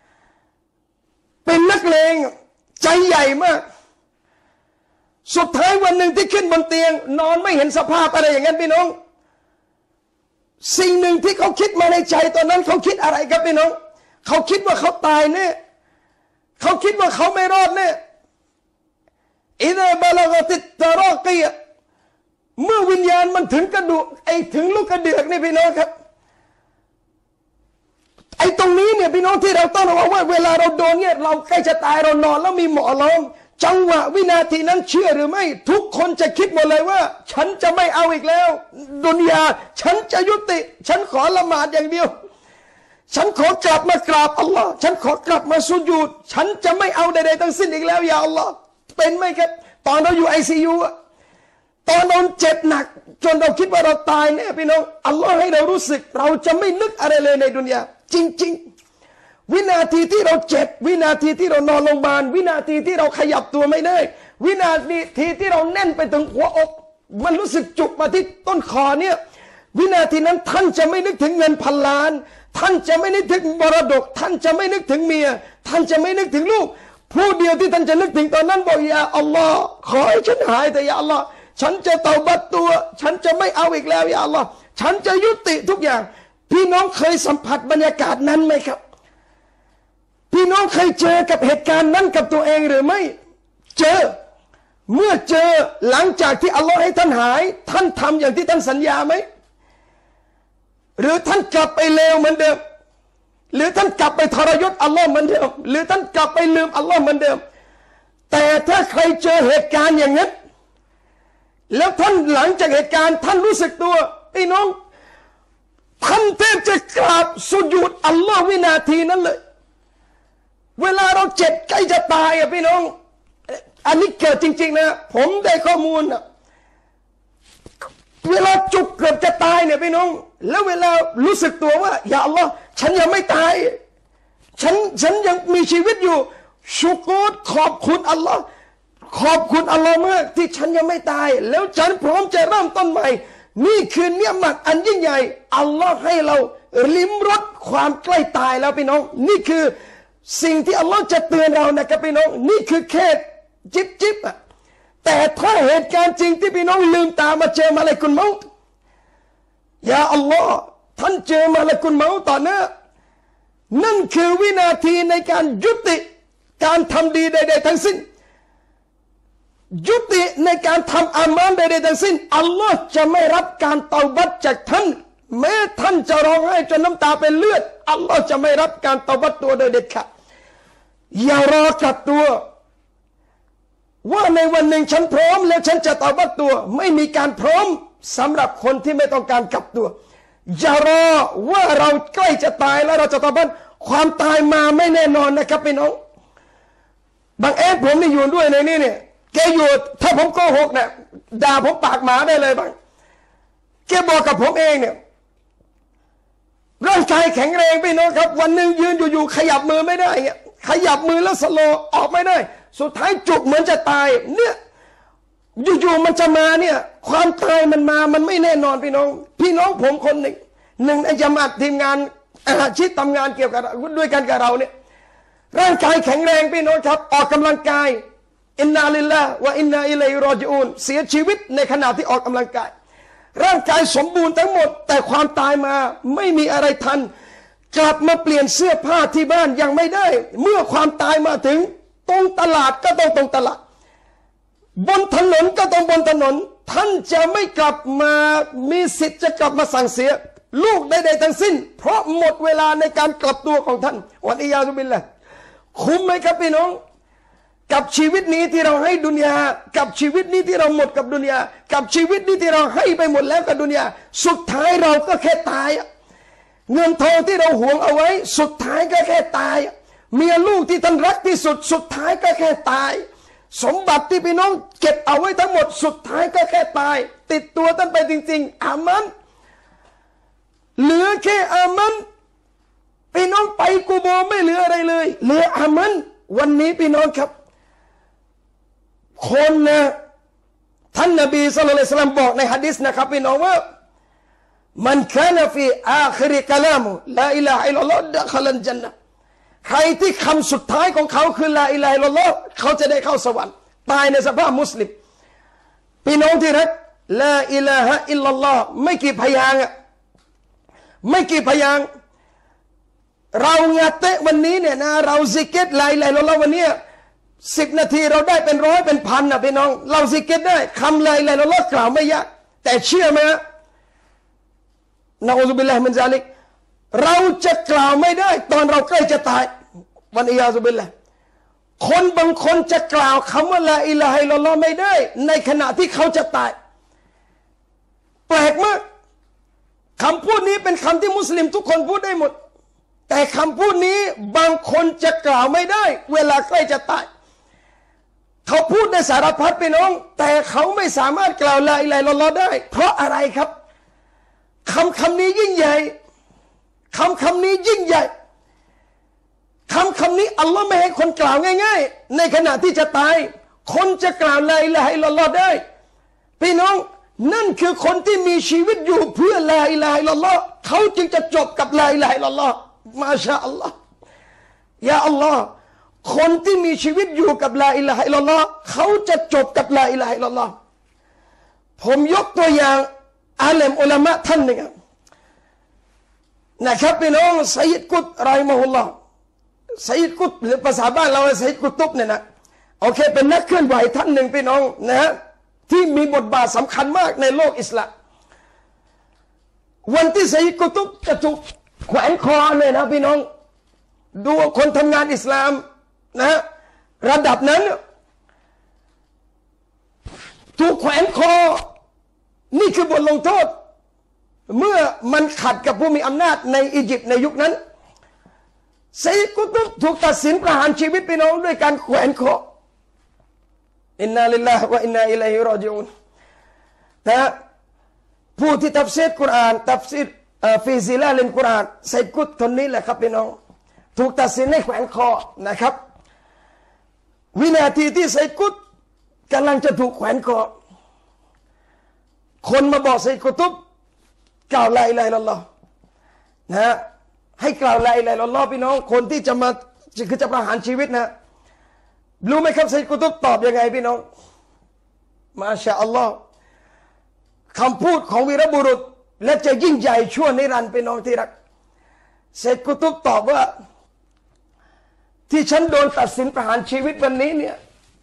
เป็นนักเลงใจใหญ่มากสุดท้ายวันหนึ่งที่ขึ้นบนเตียงนอนไม่เห็นสภาพอะไรอย่างนั้นพี่น้องสิ่งหนึ่งที่เขาคิดมาในใจตอนนั้นเขาคิดอะไรครับพี่น้องเขาคิดว่าเขาตายแน่เขาคิดว่าเขาไม่รอดแน่อิดะบะลากติตตะรอกีเมื่อวิญญาณมันถึงกระดูกไอ้ถึงลูกกระเดือกนี่พี่น้องครับไอ้ตรงนี้เนี่ยพี่น้องที่เราต้องระวังว่าเวลาเราโดนเนี่ยเราใกล้จะตายเรานอนแล้วมีหมอล้อมจังหวะวินาทีนั้นเชื่อหรือไม่ทุกคนจะคิดหมดเลยว่าฉันจะไม่เอาอีกแล้วดุนยาฉันจะยุติฉันขอละหมาดอย่างเดียวฉันขอกลับมากราบอัลลอฮ์ฉันขอกลับมาสุญูดฉันจะไม่เอาใดๆทั้งสิ้นอีกแล้วอย่าอัลลอฮ์เป็นไหมครับตอนเราอยู่ไอซียูตอนเราเจ็บหนักจนเราคิดว่าเราตายเนี่ยพี่น้องอัลลอฮ์ให้เรารู้สึกเราจะไม่นึกอะไรเลยในดุนยาจริงๆวินาทีที่เราเจ็บวินาทีที่เรานอนโรงพยาบาลวินาทีที่เราขยับตัวไม่ได้วินาทีที่เราแน่นไปถึงหัวอกมันรู้สึกจุกมาที่ต้นคอเนี่ยวินาทีนั้นท่านจะไม่นึกถึงเงินพันล้านท่านจะไม่นึกถึงมรดกท่านจะไม่นึกถึงเมียท่านจะไม่นึกถึงลูกผู้เดียวที่ท่านจะนึกถึงตอนนั้นบอกอย่าอัลลอฮ์ขอให้ฉันหายแต่อย่าอัลลอฮ์ฉันจะเตาบัตตัวฉันจะไม่เอาอีกแล้วอย่าอัลลอฮ์ฉันจะยุติทุกอย่างพี่น้องเคยสัมผัสบรรยากาศนั้นไหมครับพี่น้องเคยเจอกับเหตุการณ์นั้นกับตัวเองหรือไม่เจอเมื่อเจอหลังจากที่อัลลอฮ์ให้ท่านหายท่านทำอย่างที่ท่านสัญญาไหมหรือท่านกลับไปเลวเหมือนเดิมหรือท่านกลับไปทรยศอัลลอฮ์เหมือนเดิมหรือท่านกลับไปลืมอัลลอฮ์เหมือนเดิมแต่ถ้าใครเจอเหตุการณ์อย่างนั้นแล้วท่านหลังจากเหตุการณ์ท่านรู้สึกตัวพี่น้องท่านแทบจะกราบสุญูดอัลลอฮ์วินาทีนั้นเลยเวลาเราเจ็บใกล้จะตายอะพี่น้องอันนี้เกิดจริงๆนะผมได้ข้อมูลนะเวลาจุกเกือบจะตายเนี่ยพี่น้องแล้วเวลารู้สึกตัวว่าอย่าอัลลอฮ์ฉันยังไม่ตายฉันฉันยังมีชีวิตอยู่ชุกรขอบคุณอัลลอฮ์ขอบคุณอัลลอฮ์มากที่ฉันยังไม่ตายแล้วฉันพร้อมจะเริ่มต้นใหม่นี่คือเนียมัตอันยิ่งใหญ่อัลลอฮ์ให้เราลิ้มรสความใกล้ตายแล้วพี่น้องนี่คือสิ่งที่อัลลอฮ์จะเตือนเรานะครับพี่น้องนี่คือแค่จิบจิบอะแต่ถ้าเหตุการณ์จริงที่พี่น้องลืมตามาเจอมาเลยกุลเมาต์อย่าอัลลอฮ์ท่านเจอมาเลยกุลเมาต์ต่อหน้านั่นคือวินาทีในการยุติการทำดีใดๆทั้งสิ้นยุติในการทำอามานใดๆทั้งสิ้นอัลลอฮ์จะไม่รับการเตาบัตจากท่านแม้ท่านจะร้องไห้จนน้ำตาเป็นเลือดอัลลอฮ์จะไม่รับการเตาบัตตัวโดยเด็ดขาดอย่ารอกับตัวว่าในวันหนึ่งฉันพร้อมแล้วฉันจะเตาบัตตัวไม่มีการพร้อมสำหรับคนที่ไม่ต้องการกลับตัวอย่ารอว่าเราใกล้จะตายแล้วเราจะเตาบัตความตายมาไม่แน่นอนนะครับพี่น้องบางแอบผมนี่อยู่ด้วยในนี้เนี่ยแกอยู่ถ้าผมโกหกเนี่ยด่าผมปากหมาได้เลยบางแกบอกกับผมเองเนี่ยร่างกายแข็งแรงพี่น้องครับวันหนึ่งยืนอยู่ๆขยับมือไม่ได้เงี้ยขยับมือแล้วสโลออกไม่ได้สุดท้ายจุกเหมือนจะตายเนี่ยอยู่ๆมันจะมาเนี่ยความตายมันมามันไม่แน่นอนพี่น้องพี่น้องผมคนหนึ่งหนึ่งในจำอัดทีมงานอาชีพทำงานเกี่ยวกับด้วยกันกับเราเนี่ยร่างกายแข็งแรงพี่น้องครับออกกำลังกายอินนาลิลลาห์วะอินนาอิลัยฮิรอญิอูนเสียชีวิตในขณะที่ออกกำลังกายร่างกายสมบูรณ์ทั้งหมดแต่ความตายมาไม่มีอะไรทันกลับมาเปลี่ยนเสื้อผ้าที่บ้านยังไม่ได้เมื่อความตายมาถึงตรงตลาดก็ต้องตรงตลาดบนถนนก็ต้องบนถนนท่านจะไม่กลับมามีสิทธิ์จะกลับมาสั่งเสียลูกใดๆทั้งสิ้นเพราะหมดเวลาในการกลับตัวของท่านวันอียาซุบิลละคุ้มไหมครับพี่น้องกับชีวิตนี้ที่เราให้ดุนยากับชีวิตนี้ที่เราหมดกับดุนยากับชีวิตนี้ที่เราให้ไปหมดแล้วกับดุนยาสุดท้ายเราก็แค่ตายเงินทองที่เราหวงเอาไว้สุดท้ายก็แค่ตายเมียลูกที่ท่านรักที่สุดสุดท้ายก็แค่ตายสมบัติที่พี่น้องเก็บเอาไว้ทั้งหมดสุดท้ายก็แค่ตายติดตัวท่านไปจริงๆอามันเหลือแค่อามันพี่น้องไปกูโบไม่เหลืออะไรเลยเหลืออามันวันนี้พี่น้องครับคนนะท่านนบีศ็อลลัลลอฮุอะลัยฮิวะซัลลัมบอกในหะดีษนะครับพี่น้องว่ามันคานะฟีอาคิริกะลามุลาอิลาฮะอิลลัลลอฮ์ดะคอลัลญันนะห์ใครที่คำสุดท้ายของเขาคือลาอิลาฮะอิลลัลลอฮ์เขาจะได้เข้าสวรรค์ตายในสภาพมุสลิมพี่น้องที่รักลาอิลาฮะอิลลัลลอฮ์ไม่กี่พยางค์ไม่กี่พยางค์เรางาเตะวันนี้เนี่ยนะเราซิกเก็ตลาอิลาฮะอิลลัลลอฮ์วันนี้สิบนาทีเราได้เป็นร้อยเป็นพันนะพี่น้องเราซิกเก็ตได้คำลาอิลาฮะอิลลัลลอฮ์กล่าวไม่ยากแต่เชื่อไหมนะอูซุบิลลาฮิมินซาลิกเราจะกล่าวไม่ได้ตอนเราใกล้จะตายวันอียาซุบิลลาห์คนบางคนจะกล่าวคำว่าลาอิลาฮะอิลลัลลอฮ์ไม่ได้ในขณะที่เขาจะตายแปลกมากคำพูดนี้เป็นคำที่มุสลิมทุกคนพูดได้หมดแต่คำพูดนี้บางคนจะกล่าวไม่ได้เวลาใกล้จะตายเขาพูดในสารพัดพี่น้องแต่เขาไม่สามารถกล่าวลาอิลาฮะอิลลัลลอฮ์ได้เพราะอะไรครับคำคำนี้ยิ่งใหญ่คำคำนี้ยิ่งใหญ่คำคำนี้อัลลอฮ์ไม่ให้คนกล่าวง่ายๆในขณะที่จะตายคนจะกล่าวลาอิลาฮะอิลลัลลอฮ์ได้พี่น้องนั่นคือคนที่มีชีวิตอยู่เพื่อลาอิลาฮะอิลลัลลอฮ์เขาจึงจะจบกับลาอิลาฮะอิลลัลลอฮ์มาชาอัลลอฮ์ยาอัลลอฮ์คนที่มีชีวิตอยู่กับลาอิลาฮะอิลลัลลอฮ์เขาจะจบกับลาอิลาฮะอิลลัลลอฮ์ผมยกตัวอย่างอาเลมอุลามะท่านหนึ่งนะครับพี่น้องซัยยิดกุตรอยมะฮุลลอฮ์ซัยยิดกุตหรือภาษาบ้านเราซัยยิดกุตุบเนี่ยนะโอเคเป็นนักเคลื่อนไหวท่านหนึ่งพี่น้องนะฮะที่มีบทบาทสำคัญมากในโลกอิสลามวันที่ซัยยิดกุตุบจะถูกแขวนคอเลยนะพี่น้องดูคนทำงานอิสลามนะระดับนั้นถูกแขวนคอนี่คือบทลงโทษเมื่อมันขัดกับผู้มีอำนาจในอียิปต์ในยุคนั้นซัยยิดกุตุบถูกตัดสินประหารชีวิตพี่น้องด้วยการแขวนคออินนาลิลลาฮิวะอินนาอิลัยฮิรอญิอูนแต่ผู้ที่ตัฟซีรกุรอานตัฟซีรฟีซิลาลินกุรอานซัยยิดกุตคนนี้แหละครับพี่น้องถูกตัดสินให้แขวนคอนะครับวินาทีที่ซัยยิดกุตกำลังจะถูกแขวนคอคนมาบอกซัยยิดกุตุบกล่าวลาอิลาฮะอิลลัลลอฮ์นะให้กล่าวลาอิลาฮะอิลลัลลอฮ์พี่น้องคนที่จะมาคือจะประหารชีวิตนะรู้ไหมครับซัยยิดกุตุบตอบยังไงพี่น้องมาชาอัลลอฮ์คำพูดของวีรบุรุษและจะยิ่งใหญ่ชั่วนิรันดร์พี่น้องที่รักซัยยิดกุตุบตอบว่าที่ฉันโดนตัดสินประหารชีวิตวันนี้เนี่ย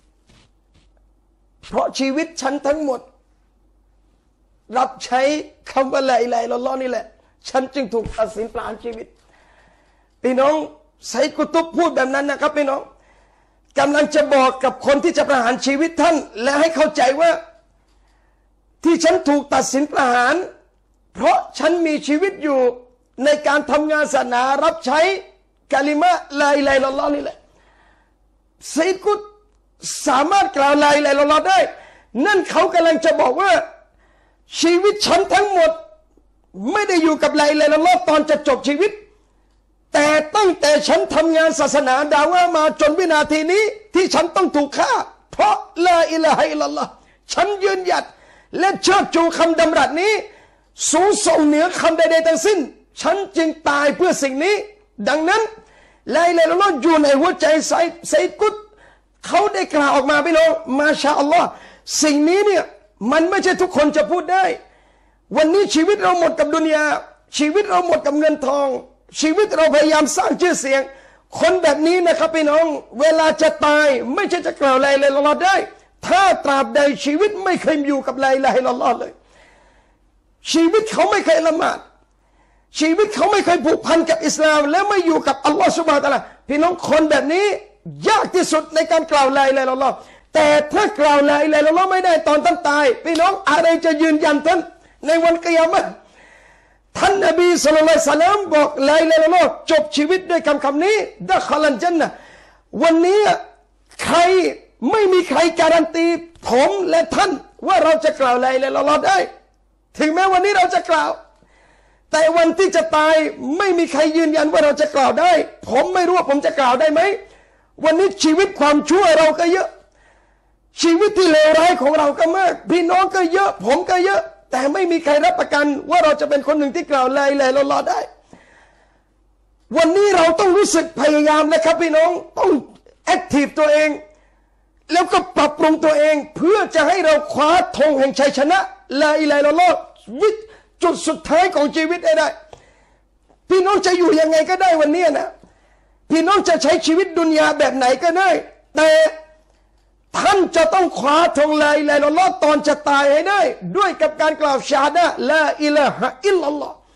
เพราะชีวิตฉันทั้งหมดรับใช้คำว่าลาอิลาฮะอิลลัลลอฮ์นี่แหละฉันจึงถูกตัดสินประหารชีวิตพี่น้องซัยยิดกุตุบพูดแบบนั้นนะครับพี่น้องกำลังจะบอกกับคนที่จะประหารชีวิตท่านและให้เข้าใจว่าที่ฉันถูกตัดสินประหารเพราะฉันมีชีวิตอยู่ในการทำงานศาสนารับใช้กะลิมะลาอิลาฮะอิลลัลลอฮ์นี่แหละซัยยิดกุตสามารถกล่าวลาอิลาฮะอิลลัลลอฮ์ได้นั่นเขากำลังจะบอกว่าชีวิตฉันทั้งหมดไม่ได้อยู่กับลาอิลาฮะอิลลัลลอฮ์ตอนจะจบชีวิตแต่ตั้งแต่ฉันทำงานศาสนาดาวะมาจนวินาทีนี้ที่ฉันต้องถูกฆ่าเพราะลาอิลาฮะอิลลัลลอฮ์ฉันยืนหยัดและเชิดชูคำดำรัสนี้สูงส่งเหนือคำใดๆทั้งสิ้นฉันจึงตายเพื่อสิ่งนี้ดังนั้นลาอิลาฮะอิลลัลลอฮ์อยู่ในหัวใจซัยซัยยิดกุตเขาได้กล่าวออกมาพี่น้องมาชาอัลลอฮ์สิ่งนี้เนี่ยมันไม่ใช่ทุกคนจะพูดได้วันนี้ชีวิตเราหมดกับดุนยาชีวิตเราหมดกับเงินทองชีวิตเราพยายามสร้างชื่อเสียงคนแบบนี้นะครับพี่น้องเวลาจะตายไม่ใช่จะกล่าวลาอิลาฮะอิลลัลลอฮ์ได้ถ้าตราบใดชีวิตไม่เคยอยู่กับลาอิลาฮะอิลลัลลอฮ์เลยชีวิตเขาไม่เคยละหมาดชีวิตเขาไม่เคยผูกพันกับอิสลามและไม่อยู่กับอัลลอฮ์ซุบฮานะฮูวะตะอาลาพี่น้องคนแบบนี้ยากที่สุดในการกล่าวลาอิลาฮะอิลลัลลอฮ์แต่ถ้ากล่าวลาอิลาฮะอิลลัลลอฮ์ไม่ได้ตอนท่านตายพี่น้องอะไรจะยืนยันท่านในวันกิยามะห์ท่านนบีศ็อลลัลลอฮุอะลัยฮิวะซัลลัมบอกลาอิลาฮะอิลลัลลอฮ์จบชีวิตด้วยคำคำนี้ดะคอลันญันนะห์วันนี้ใครไม่มีใครการันตีผมและท่านว่าเราจะกล่าวลาอิลาฮะอิลลัลลอฮ์ได้ถึงแม้วันนี้เราจะกล่าวแต่วันที่จะตายไม่มีใครยืนยันว่าเราจะกล่าวได้ผมไม่รู้ว่าผมจะกล่าวได้ไหมวันนี้ชีวิตความชั่วเราก็เยอะชีวิตที่เลวร้ายของเราก็มากพี่น้องก็เยอะผมก็เยอะแต่ไม่มีใครรับประกันว่าเราจะเป็นคนหนึ่งที่กล่าวลาอิลาฮะอิลลัลลอฮ์ได้วันนี้เราต้องรู้สึกพยายามนะครับพี่น้องต้องแอคทีฟตัวเองแล้วก็ปรับปรุงตัวเองเพื่อจะให้เราคว้าธงแห่งชัยชนะลาอิลาฮะอิลลัลลอฮ์จุดสุดท้ายของชีวิตได้พี่น้องจะอยู่ยังไงก็ได้วันนี้นะพี่น้องจะใช้ชีวิตดุนยาแบบไหนก็ได้แต่ท่านจะต้องคว้าธงลาอิลาฮะอิลลัลลอฮ์ตอนจะตายให้ได้ด้วยกับการกล่าวชาฮาดะห์ลาอิลาฮะอิลลัลลอฮ์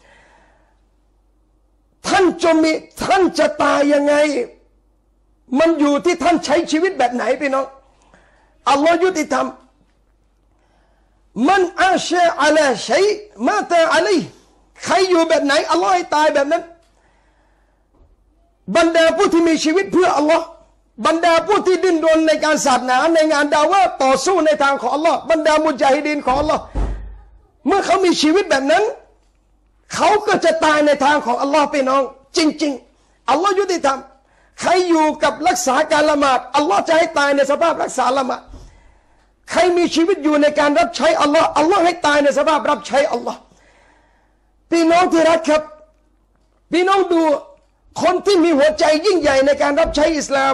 ท่านจะมีท่านจะตายยังไงมันอยู่ที่ท่านใช้ชีวิตแบบไหนพี่น้องอัลลอฮ์ยุติธรรมมันอาชะอะลาชัยมาตาอะลัยใครอยู่แบบไหนอัลลอฮ์ให้ตายแบบนั้นบรรดาผู้ที่มีชีวิตเพื่ออัลลอฮ์บรรดาผู้ที่ดิ้นรนในการศาสนาในงานดาวะห์ต่อสู้ในทางของอัลลอฮ์บรรดามุญาฮิดีนของอัลลอฮ์เมื่อเขามีชีวิตแบบนั้นเขาก็จะตายในทางของอัลลอฮ์พี่น้องจริงๆอัลลอฮ์ยุติธรรมใครอยู่กับรักษาการละหมาดอัลลอฮ์จะให้ตายในสภาพรักษาละหมาดใครมีชีวิตอยู่ในการรับใช้อัลลอฮ์อัลลอฮ์ให้ตายในสภาพรับใช้อัลลอฮ์พี่น้องที่รักครับพี่น้องดูคนที่มีหัวใจยิ่งใหญ่ในการรับใช้อิสลาม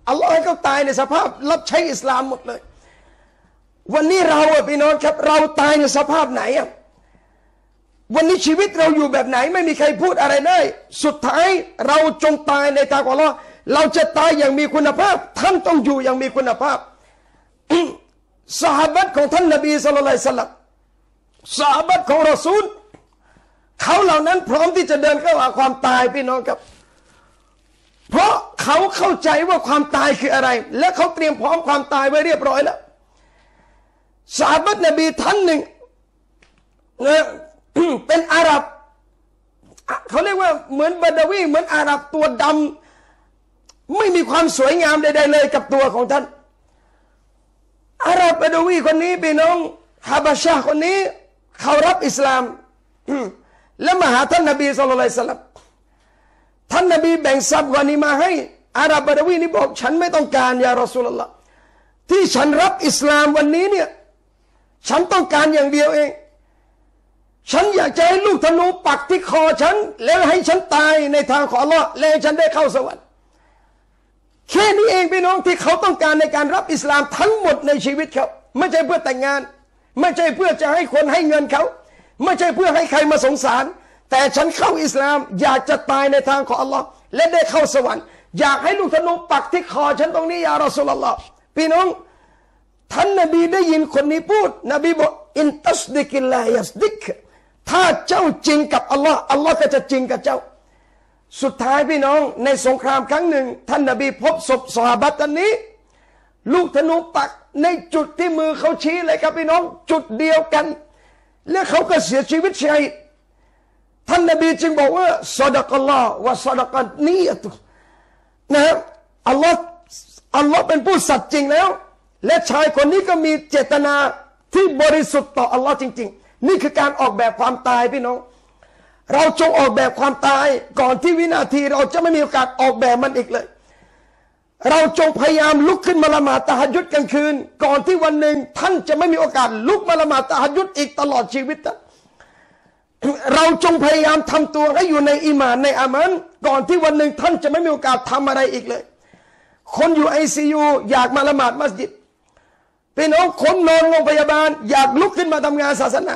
อัลลอฮ์ให้เขาตายในสภาพรับใช้อิสลามหมดเลยวันนี้เราอะพี่น้องครับเราตายในสภาพไหนอะวันนี้ชีวิตเราอยู่แบบไหนไม่มีใครพูดอะไรได้สุดท้ายเราจงตายในทางของอัลลอฮ์เราจะตายอย่างมีคุณภาพท่านต้องอยู่อย่างมีคุณภาพ ซอฮาบะห์ของท่านนบีศ็อลลัลลอฮุอะลัยฮิวะซัลลัมซอฮาบะห์ของรอซูลเขาเหล่านั้นพร้อมที่จะเดินเข้าหาความตายพี่น้องครับเพราะเขาเข้าใจว่าความตายคืออะไร และเขาเตรียมพร้อมความตายไว้เรียบร้อยแล้วซอฮาบะห์นบีท่านหนึ่งนะเป็นอาหรับเขาเรียกว่าเหมือนบาดาวีเหมือนอาหรับตัวดำไม่มีความสวยงามใดๆเลยกับตัวของท่านอาหรับบาดาวีคนนี้พี่น้องฮาบะชะห์คนนี้เขารับอิสลามแล้วมาหาท่านนบีศ็อลลัลลอฮุอะลัยฮิวะซัลลัมท่านนบีแบ่งทรัพย์กว่านี้มาให้อาหรับบาดาวีนี่บอกฉันไม่ต้องการยารอซูลุลลอฮ์ที่ฉันรับอิสลามวันนี้เนี่ยฉันต้องการอย่างเดียวเองฉันอยากจะให้ลูกธนูปักที่คอฉันแล้วให้ฉันตายในทางของอัลลอฮ์แล้วฉันได้เข้าสวรรค์แค่นี้เองพี่น้องที่เขาต้องการในการรับอิสลามทั้งหมดในชีวิตเขาไม่ใช่เพื่อแต่งงานไม่ใช่เพื่อจะให้คนให้เงินเขาไม่ใช่เพื่อให้ใครมาสงสารแต่ฉันเข้าอิสลามอยากจะตายในทางของอัลลอฮ์และได้เข้าสวรรค์อยากให้ลูกธนูปักที่คอฉันตรงนี้ยารอซูลุลลอฮ์พี่น้องท่านนบีได้ยินคนนี้พูดนบีบอกอินตัสดิกิลลายัสดิกถ้าเจ้าจริงกับอัลลอฮ์อัลลอฮ์ก็จะจริงกับเจ้าสุดท้ายพี่น้องในสงครามครั้งหนึ่งท่านนบีพบศพซอฮาบะห์ท่านนี้ลูกธนูปักในจุดที่มือเขาชี้เลยครับพี่น้องจุดเดียวกันและเขาก็เสียชีวิตชัยท่านนบีจึงบอกว่าซอดะกัลลอฮ์วะซอดะกัตนียะตุนะครับอัลลอฮ์อัลลอฮ์เป็นผู้สัตย์จริงแล้วและชายคนนี้ก็มีเจตนาที่บริสุทธิ์ต่ออัลลอฮ์จริงๆนี่คือการออกแบบความตายพี่น้องเราจงออกแบบความตายก่อนที่วินาทีเราจะไม่มีโอกาสออกแบบมันอีกเลยเราจงพยายามลุกขึ้นมาละหมาดตะฮัจญุดกลางคืนก่อนที่วันหนึ่งท่านจะไม่มีโอกาสลุกมาละหมาดตะฮัจญุดอีกตลอดชีวิตเราจงพยายามทำตัวให้อยู่ในอีหม่านในอามันก่อนที่วันหนึ่งท่านจะไม่มีโอกาสทำอะไรอีกเลยคนอยู่ไอซียูอยากมาละหมาดมัสยิดพี่น้องคนนอนโรงพยาบาลอยากลุกขึ้นมาทำงานศาสนา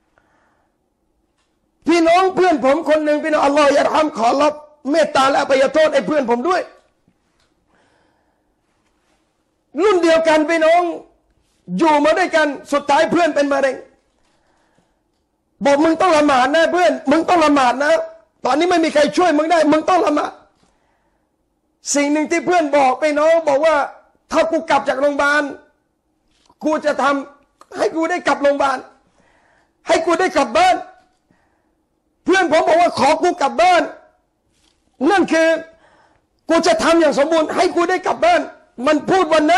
พี่น้องเพื่อนผมคนหนึ่งพี่น้องอัลลอฮฺยะรฮัมขอรับเมตตาและอภัยโทษไอ้เพื่อนผมด้วยรุ่นเดียวกันพี่น้องอยู่มาด้วยกันสุดท้ายเพื่อนเป็นมะเร็งบอกมึงต้องละหมาดนะเพื่อนมึงต้องละหมาดนะตอนนี้ไม่มีใครช่วยมึงได้มึงต้องละหมาดสิ่งหนึ่งที่เพื่อนบอกไปน้องบอกว่าถ้ากูกลับจากโรงพยาบาลกูจะทำให้กูได้กลับโรงพยาบาลให้กูได้กลับบ้านเพื่อนผมบอกว่าขอกูกลับบ้านนั่นคือกูจะทำอย่างสมบูรณ์ให้กูได้กลับบ้านมันพูดวันนั้น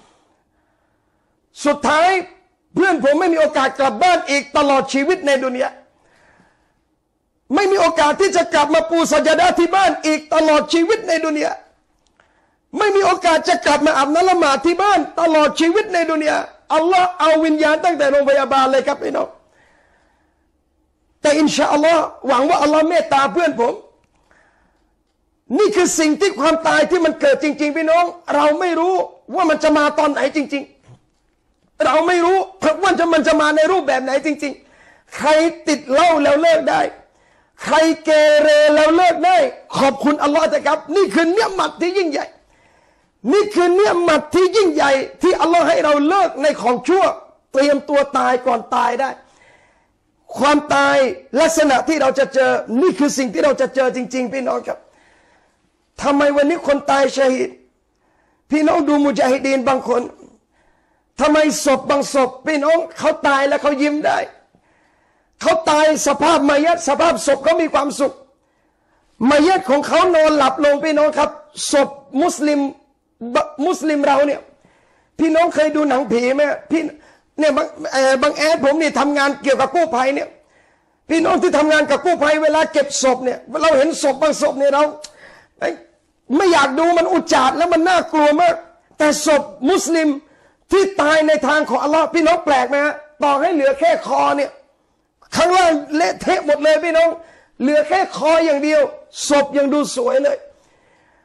สุดท้ายเพื่อนผมไม่มีโอกาสกลับบ้านอีกตลอดชีวิตในดุนยาไม่มีโอกาสที่จะกลับมาปูสัจดะที่บ้านอีกตลอดชีวิตในดุนยาไม่มีโอกาสจะกลับมาอาบน้ำละหมาดที่บ้านตลอดชีวิตในดุนยาอัลลอฮ์เอาวิญญาณตั้งแต่โรงพยาบาลเลยครับพี่น้องแต่อินชาอัลลอฮ์หวังว่าอัลลอฮ์เมตตาเพื่อนผมนี่คือสิ่งที่ความตายที่มันเกิดจริงๆพี่น้องเราไม่รู้ว่ามันจะมาตอนไหนจริงๆเราไม่รู้ว่าจะมันจะมาในรูปแบบไหนจริงๆใครติดเหล้าแล้วเลิกได้ใครเกเรแล้วเลิกได้ขอบคุณอัลลอฮ์นะครับนี่คือเนื้อหมัดที่ยิ่งใหญ่นี่คือเนื้อหมัดที่ยิ่งใหญ่ที่อัลลอฮ์ให้เราเลิกในของชั่วเตรียมตัวตายก่อนตายได้ความตายลักษณะที่เราจะเจอนี่คือสิ่งที่เราจะเจอจริงๆพี่น้องครับทำไมวันนี้คนตายชะฮีดพี่น้องดูมุญาฮิดีนบางคนทำไมศพบางศพพี่น้องเขาตายแล้วเขายิ้มได้เขาตายสภาพมัยตสภาพศพเขามีความสุขมัยตของเขานอนหลับลงพี่น้องครับศพมุสลิมมุสลิมเราเนี่ยพี่น้องเคยดูหนังผีไหมพี่เนี่ยบางบางแอดผมนี่ทำงานเกี่ยวกับกู้ภัยเนี่ยพี่น้องที่ทำงานกับกู้ภัยเวลาเก็บศพเนี่ยเราเห็นศพบางศพเนี่ยเราไม่อยากดูมันอุจจาระแล้วมันน่ากลัวมากแต่ศพมุสลิมที่ตายในทางของอัลลอฮ์พี่น้องแปลกไหมฮะต่อให้เหลือแค่คอเนี่ยข้างล่างเละเทะหมดเลยพี่น้องเหลือแค่คออย่างเดียวศพยังดูสวยเลย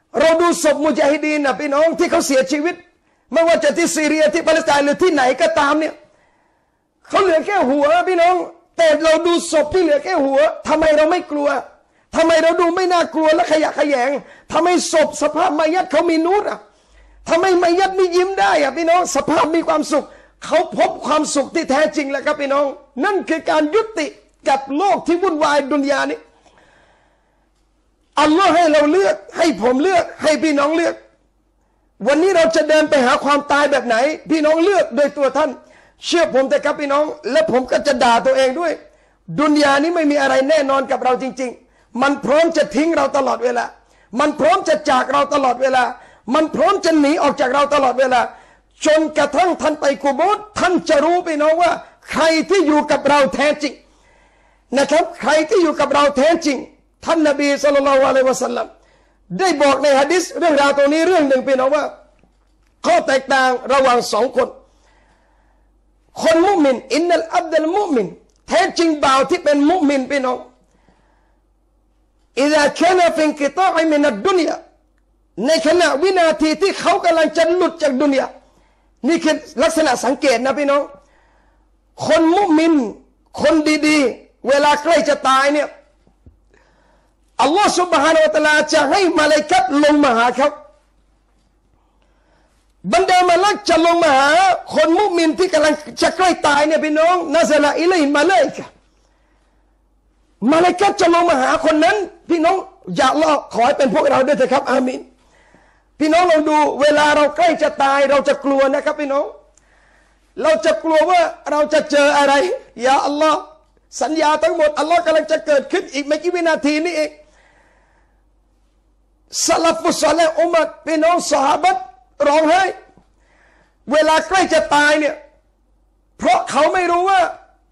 เราดูศพมุญาฮิดีนนะพี่น้องที่เขาเสียชีวิตไม่ว่าจะที่ซีเรียที่ปาเลสไตน์หรือที่ไหนก็ตามเนี่ยเขาเหลือแค่หัวพี่น้องแต่เราดูศพที่เหลือแค่หัวทำไมเราไม่กลัวทำไมเราดูไม่น่ากลัวและขยะแขยงทำไมศพสภาพมายัดเขามีนูรอ่ะทำไมมายัดนี่ยิ้มได้อ่ะพี่น้องสภาพมีความสุขเขาพบความสุขที่แท้จริงแล้วครับพี่น้องนั่นคือการยุติกับโลกที่วุ่นวายดุนยานี้อัลลอฮ์ให้เราเลือกให้ผมเลือกให้พี่น้องเลือกวันนี้เราจะเดินไปหาความตายแบบไหนพี่น้องเลือกโดยตัวท่านเชื่อผมแต่ครับพี่น้องและผมก็จะด่าตัวเองด้วยดุนยานี้ไม่มีอะไรแน่นอนกับเราจริงๆมันพร้อมจะทิ้งเราตลอดเวลามันพร้อมจะจากเราตลอดเวลามันพร้อมจะหนีออกจากเราตลอดเวลาจนกระทั่งท่านไปกุโบร์ท่านจะรู้พี่น้องว่าใครที่อยู่กับเราแท้จริงนะครับใครที่อยู่กับเราแท้จริงท่านนบีศ็อลลัลลอฮุอะลัยฮิวะซัลลัมได้บอกในหะดีษเรื่องราวตรงนี้เรื่องหนึ่งพี่น้องว่าข้อแตกต่างระหว่างสองคนคนมุมินอินนัลอับดุลมุมินแท้จริงบ่าวที่เป็นมุมินพี่น้องอิซาคานะฟินกิตาอิมินัดดุนยาในขณะวินาทีที่เขากำลังจะหลุดจากดุนยานี่คือลักษณะสังเกตนะพี่น้องคนมุมินคนดีๆเวลาใกล้จะตายเนี่ยอัลลอฮฺซุบฮานะฮูวะตะอาลาจะให้มลาอิกะฮ์ลงมาหาเขาบรรดามลาอิกะฮ์จะลงมาหาคนมุมินที่กำลังจะใกล้ตายเนี่ยพี่น้องนะซะละอิลัยฮิมลาอิกะฮ์มลาอิกะฮ์จะลงมาหาคนนั้นพี่น้องอย่าอัลลอฮ์ขอให้เป็นพวกเราด้วยเถอะครับอามีนพี่น้องลองดูเวลาเราใกล้จะตายเราจะกลัวนะครับพี่น้องเราจะกลัวว่าเราจะเจออะไรอย่าอัลลอฮ์สัญญาทั้งหมดอัลลอฮ์กำลังจะเกิดขึ้นอีกไม่กี่วินาทีนี้เองซะลัฟุศอลิฮ์อุมัตพี่น้องซอฮาบะห์ร้องไห้เวลาใกล้จะตายเนี่ยเพราะเขาไม่รู้ว่า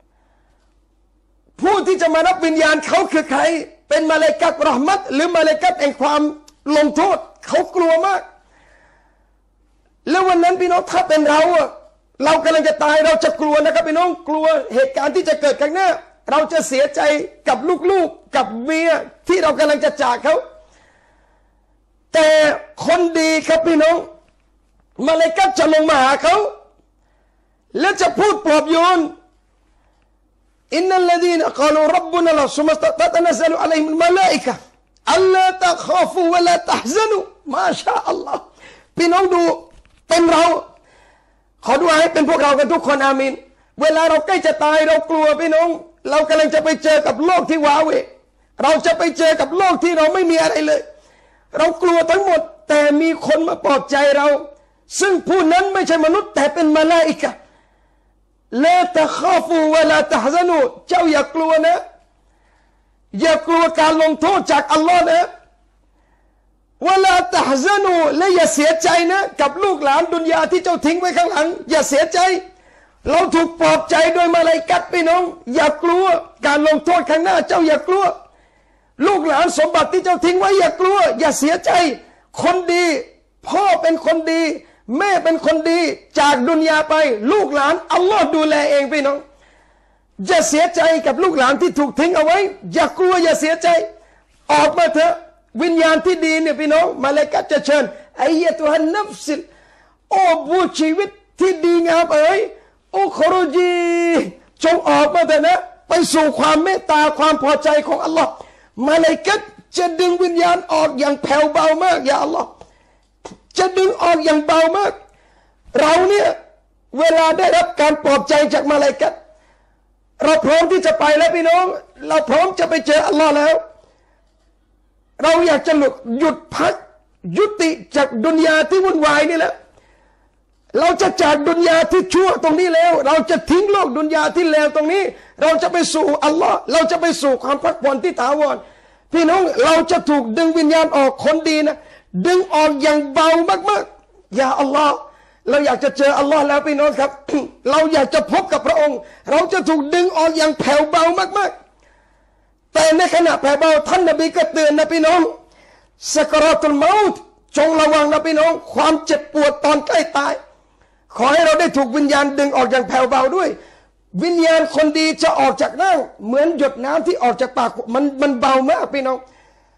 ผู้ที่จะมารับวิญญาณเขาคือใครเป็นมลาอิกะฮ์เราะห์มัตหรือมลาอิกะฮ์แห่งความลงโทษเขากลัวมากแล้ววันนั้นพี่น้องถ้าเป็นเราอะเรากำลังจะตายเราจะกลัวนะครับพี่น้องกลัวเหตุการณ์ที่จะเกิดข้างหน้าเราจะเสียใจกับลูกๆกับเมียที่เรากำลังจะจากเขาแต่คนดีครับพี่น้องมลาอิกะฮ์จะลงมาหาเขาและจะพูดปลอบโยนอินนัลลดีนกาลูร็อบบุนัลลอฮฺซุมะตะตะนัซซะลุอะลัยฮิมุลมะลาอิกะฮ์อัลลาตะคอฟูวะลาตะฮซะนูมาชาอัลลอฮ์พี่น้องดูเป็นเราขอดุอาให้เป็นพวกเรากันทุกคนอามีนเวลาเราใกล้จะตายเรากลัวพี่น้องเรากำลังจะไปเจอกับโลกที่ว้าเหวเราจะไปเจอกับโลกที่เราไม่มีอะไรเลยเรากลัวทั้งหมดแต่มีคนมาปลอบใจเราซึ่งผู้นั้นไม่ใช่มนุษย์แต่เป็นมลาอิกะฮ์ลาตะคอฟูวะลาตะฮซะนูเจ้าอย่ากลัวนะอย่ากลัวการลงโทษจากอัลลอฮ์นะวะลาตะฮซะนูและอย่าเสียใจนะกับลูกหลานดุนยาที่เจ้าทิ้งไว้ข้างหลังอย่าเสียใจเราถูกปลอบใจโดยมลาอิกะฮ์พี่น้องอย่ากลัวการลงโทษข้างหน้าเจ้าอย่ากลัวลูกหลานสมบัติที่เจ้าทิ้งไว้อย่ากลัวอย่าเสียใจคนดีพ่อเป็นคนดีแม่เป็นคนดีจากดุนยาไปลูกหลานอัลลอฮ์ดูแลเองพี่น้องอย่าเสียใจกับลูกหลานที่ถูกทิ้งเอาไว้อย่ากลัวอย่าเสียใจออกมาเถอะวิญญาณที่ดีเนี่ยพี่น้องมลาอิกะฮ์จะเชิญไอยะตุฮันนัฟซิลโอ้ผู้ชีวิตที่ดีงามเอ๋ยโอ้คอรุจีจงออกมาเถอะนะไปสู่ความเมตตาความพอใจของอัลลอฮ์มลาอิกะฮ์จะดึงวิญญาณออกอย่างแผ่วเบามากอย่าอัลลอฮ์จะดึงออกอย่างเบามากเราเนี่ยเวลาได้รับการปลอบใจจากมลาอิกะฮ์เราพร้อมที่จะไปแล้วพี่น้องเราพร้อมจะไปเจออัลลอฮ์แล้วเราอยากจะหลุดหยุดพักยุติจากดุนยาที่วุ่นวายนี่แหละเราจะจากดุนยาที่ชั่วตรงนี้แล้วเราจะทิ้งโลกดุนยาที่เลวตรงนี้เราจะไปสู่อัลลอฮ์เราจะไปสู่ความพักผ่อนที่ถาวรพี่น้องเราจะถูกดึงวิญญาณออกคนดีนะดึงออกอย่างเบามากๆอย่าอัลลอฮ์เราอยากจะเจออัลลอฮ์แล้วพี่น้องครับ เราอยากจะพบกับพระองค์เราจะถูกดึงออกอย่างแผ่วเบามากๆแต่ในขณะแผ่วเบาท่านนบีก็เตือนนะพี่น้องสักราตุลเมาต์จงระวังนะพี่น้องความเจ็บปวดตอนใกล้ตายขอให้เราได้ถูกวิญญาณดึงออกอย่างแผ่วเบาด้วยวิญญาณคนดีจะออกจากร่างเหมือนหยดน้ำที่ออกจากปากมันมันเบามากพี่น้อง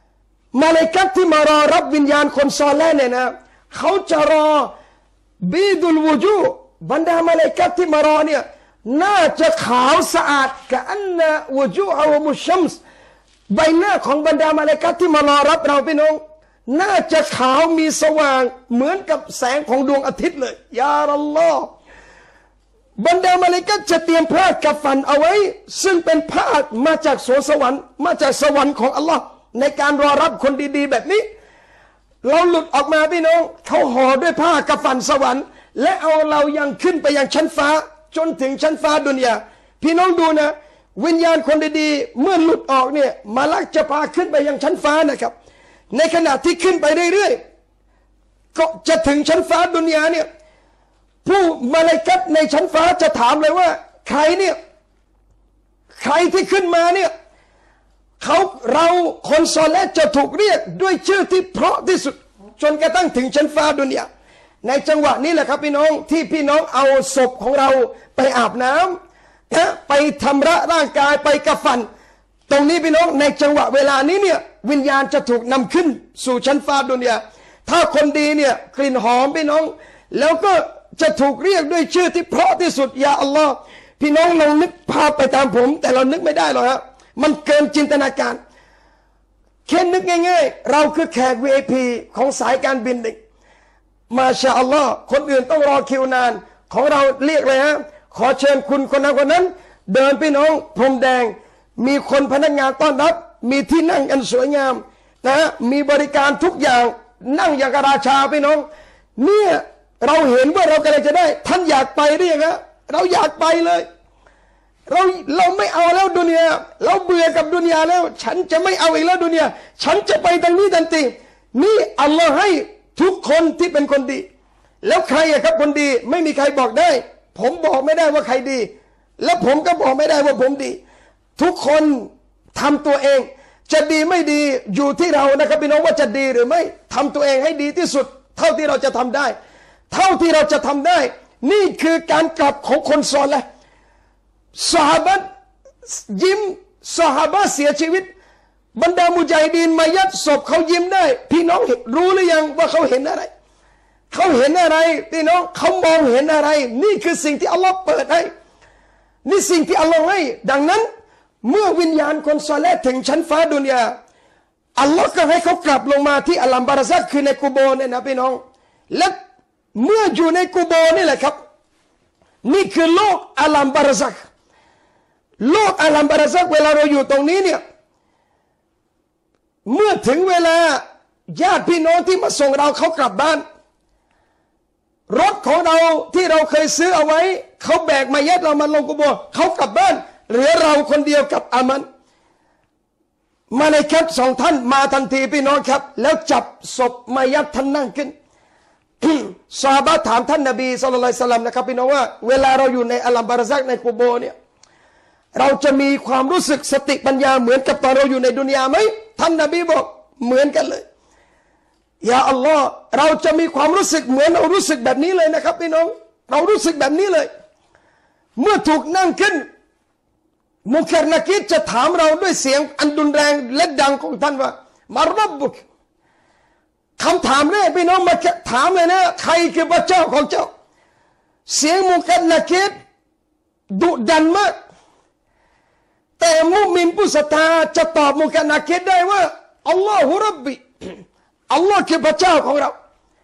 มาเลาอิกะฮ์ที่มารอรับวิญญาณคนซอเลห์เนี่ยนะเขาจะรอบีดุลวูจูบรรดามาเลาอิกะฮ์ที่มารอเนี่ยน่าจะขาวสะอาดกะอันนะวูจูฮะมุชชัมส์ใบหน้าของบรรดามาเลาอิกะฮ์ที่มารอรับเราพี่น้องน่าจะขาวมีสว่างเหมือนกับแสงของดวงอาทิตย์เลยยาอัลลอฮ์บรรดามาเลาอิกะฮ์จะเตรียมผ้ากัฟฟันเอาไว้ซึ่งเป็นผ้ามาจากสวนสวรรค์มาจากสวรรค์ของอัลลอฮ์ในการรอรับคนดีๆแบบนี้เราหลุดออกมาพี่น้องเขาห่อด้วยผ้ากัฟฟันสวรรค์และเอาเรายังขึ้นไปยังชั้นฟ้าจนถึงชั้นฟ้าดุนยาพี่น้องดูนะวิญญาณคนดีๆเมื่อหลุดออกเนี่ยมาลักจะพาขึ้นไปยังชั้นฟ้านะครับในขณะที่ขึ้นไปเรื่อยๆก็จะถึงชั้นฟ้าดุนยาเนี่ยผู้มาลาอิกะฮ์ในชั้นฟ้าจะถามเลยว่าใครเนี่ยใครที่ขึ้นมาเนี่ยเขาเราคนซอเลห์จะถูกเรียกด้วยชื่อที่เพราะที่สุดจนกระทั่งถึงชั้นฟ้าดุนยาในจังหวะนี้แหละครับพี่น้องที่พี่น้องเอาศพของเราไปอาบน้ำนะไปทำระร่างกายไปกะฟันตรงนี้พี่น้องในจังหวะเวลานี้เนี่ยวิญญาณจะถูกนำขึ้นสู่ชั้นฟ้าดุนยาถ้าคนดีเนี่ยกลิ่นหอมพี่น้องแล้วก็จะถูกเรียกด้วยชื่อที่เพราะที่สุดยาอัลลอฮ์พี่น้องลองนึกภาพไปตามผมแต่เรานึกไม่ได้หรอกครับมันเกินจินตนาการแค่นึกง่ายๆเราคือแขก วี ไอ พี ของสายการบินเด็กมาชาอัลลอฮ์คนอื่นต้องรอคิวนานของเราเรียกเลยฮะขอเชิญคุณคนนั้นคนนั้นเดินพี่น้องพรมแดงมีคนพนักงานต้อนรับมีที่นั่งอันสวยงามนะมีบริการทุกอย่างนั่งอย่างราชาพี่น้องเนี่ยเราเห็นว่าเรากำลังจะได้ท่านอยากไปหรือยังฮะเราอยากไปเลยเราเราไม่เอาแล้วดุนยาเราเบื่อกับดุนยาแล้วฉันจะไม่เอาอีกแล้วดุนยาฉันจะไปทางนี้ทันทีนี่อัลลอฮ์ให้ทุกคนที่เป็นคนดีแล้วใครอะครับคนดีไม่มีใครบอกได้ผมบอกไม่ได้ว่าใครดีและผมก็บอกไม่ได้ว่าผมดีทุกคนทำตัวเองจะดีไม่ดีอยู่ที่เรานะครับพี่น้องว่าจะดีหรือไม่ทำตัวเองให้ดีที่สุดเท่าที่เราจะทำได้เท่าที่เราจะทำได้นี่คือการกลับของคนซอเลห์ซอฮาบะห์ยิ้มซอฮาบะห์เสียชีวิตบรรดามุญาฮิดีนมายัดศพเขายิ้มได้พี่น้องรู้หรือยังว่าเขาเห็นอะไรเขาเห็นอะไรพี่น้องเขามองเห็นอะไรนี่คือสิ่งที่อัลลอฮ์เปิดให้นี่สิ่งที่อัลลอฮ์ให้ดังนั้นเมื่อวิญญาณคนซอเลห์ถึงชั้นฟ้าดุนยาอัลลอฮ์ก็ให้เขากลับลงมาที่อัลลัมบารัซักคือในกุโบร์เนี่ยนะพี่น้องและเมื่ออยู่ในกุโบร์นี่แหละครับนี่คือโลกอัลลัมบารัซักโลกอัลลัมบารัซักเวลาเราอยู่ตรงนี้เนี่ยเมื่อถึงเวลาญาติพี่น้องที่มาส่งเราเขากลับบ้านรถของเราที่เราเคยซื้อเอาไว้เขาแบกมายัดเรามาลงกุโบร์เขากลับบ้านเหลือเราคนเดียวกับอามันมาในแคปสองท่านมาทันทีพี่น้องครับแล้วจับศพมายัดท่านนั่งขึ้น ซอฮาบะห์ถามท่านนบีศ็อลลัลลอฮุอะลัยฮิวะซัลลัมนะครับพี่น้องว่าเวลาเราอยู่ในอัลลัมบารัซักในกุโบร์เนี่ยเราจะมีความรู้สึกสติปัญญาเหมือนกับตอนเราอยู่ในดุนยาไหมท่านนบีบอกเหมือนกันเลยยาอัลลอฮ์เราจะมีความรู้สึกเหมือนเรารู้สึกแบบนี้เลยนะครับพี่น้องเรารู้สึกแบบนี้เลยเมื่อถูกนั่งขึ้นมุคัรนักีรจะถามเราด้วยเสียงอันดุนแรงและดังของท่านว่ามารบบุกคำถามแรกพี่น้องมาถามเลยนะใครคือพระเจ้าของเจ้าเสียงมุคัรนักีรดุดันมากแต่มุมินผู้ศรัทธาจะตอบมุคัรนักีรได้ว่าอัลลอฮุรับบิอัลลอฮ์คือพระเจ้าของเรา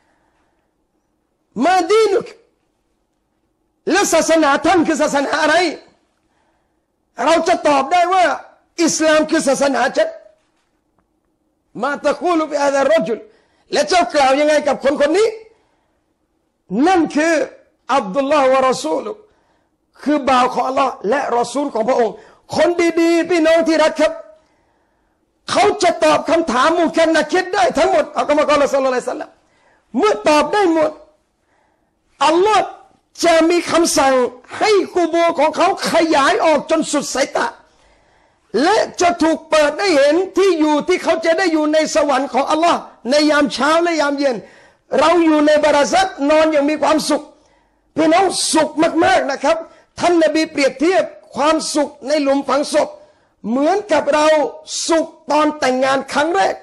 มาดีนุกและศาสนาท่านคือศาสนาอะไรเราจะตอบได้ว่าอิสลามคือศาสนาฉันมาตะคูลุบิอาดะรอจุลและเจ้ากล่าวยังไงกับคนคนนี้นั่นคืออับดุลลอฮ์วะรอซูลุคือบ่าวของอัลลอฮ์และรอซูลของพระองค์คนดีๆพี่น้องที่รักครับเขาจะตอบคำถามมุคัรนักีรได้ทั้งหมดอัลกุรอานอัลลอฮ์ศ็อลลัลลอฮุอะลัยฮิวะซัลลัมเมื่อตอบได้หมดอัลลอฮ์จะมีคำสั่งให้กุโบร์ของเขาขยายออกจนสุดสายตาและจะถูกเปิดได้เห็นที่อยู่ที่เขาจะได้อยู่ในสวรรค์ของอัลลอฮ์ในยามเช้าและยามเย็นเราอยู่ในบารัซักนอนอย่างมีความสุขพี่น้องสุขมากๆนะครับท่านนบีเปรียบเทียบความสุขในหลุมฝังศพเหมือนกับเราสุขตอนแต่งงานครั้งแรก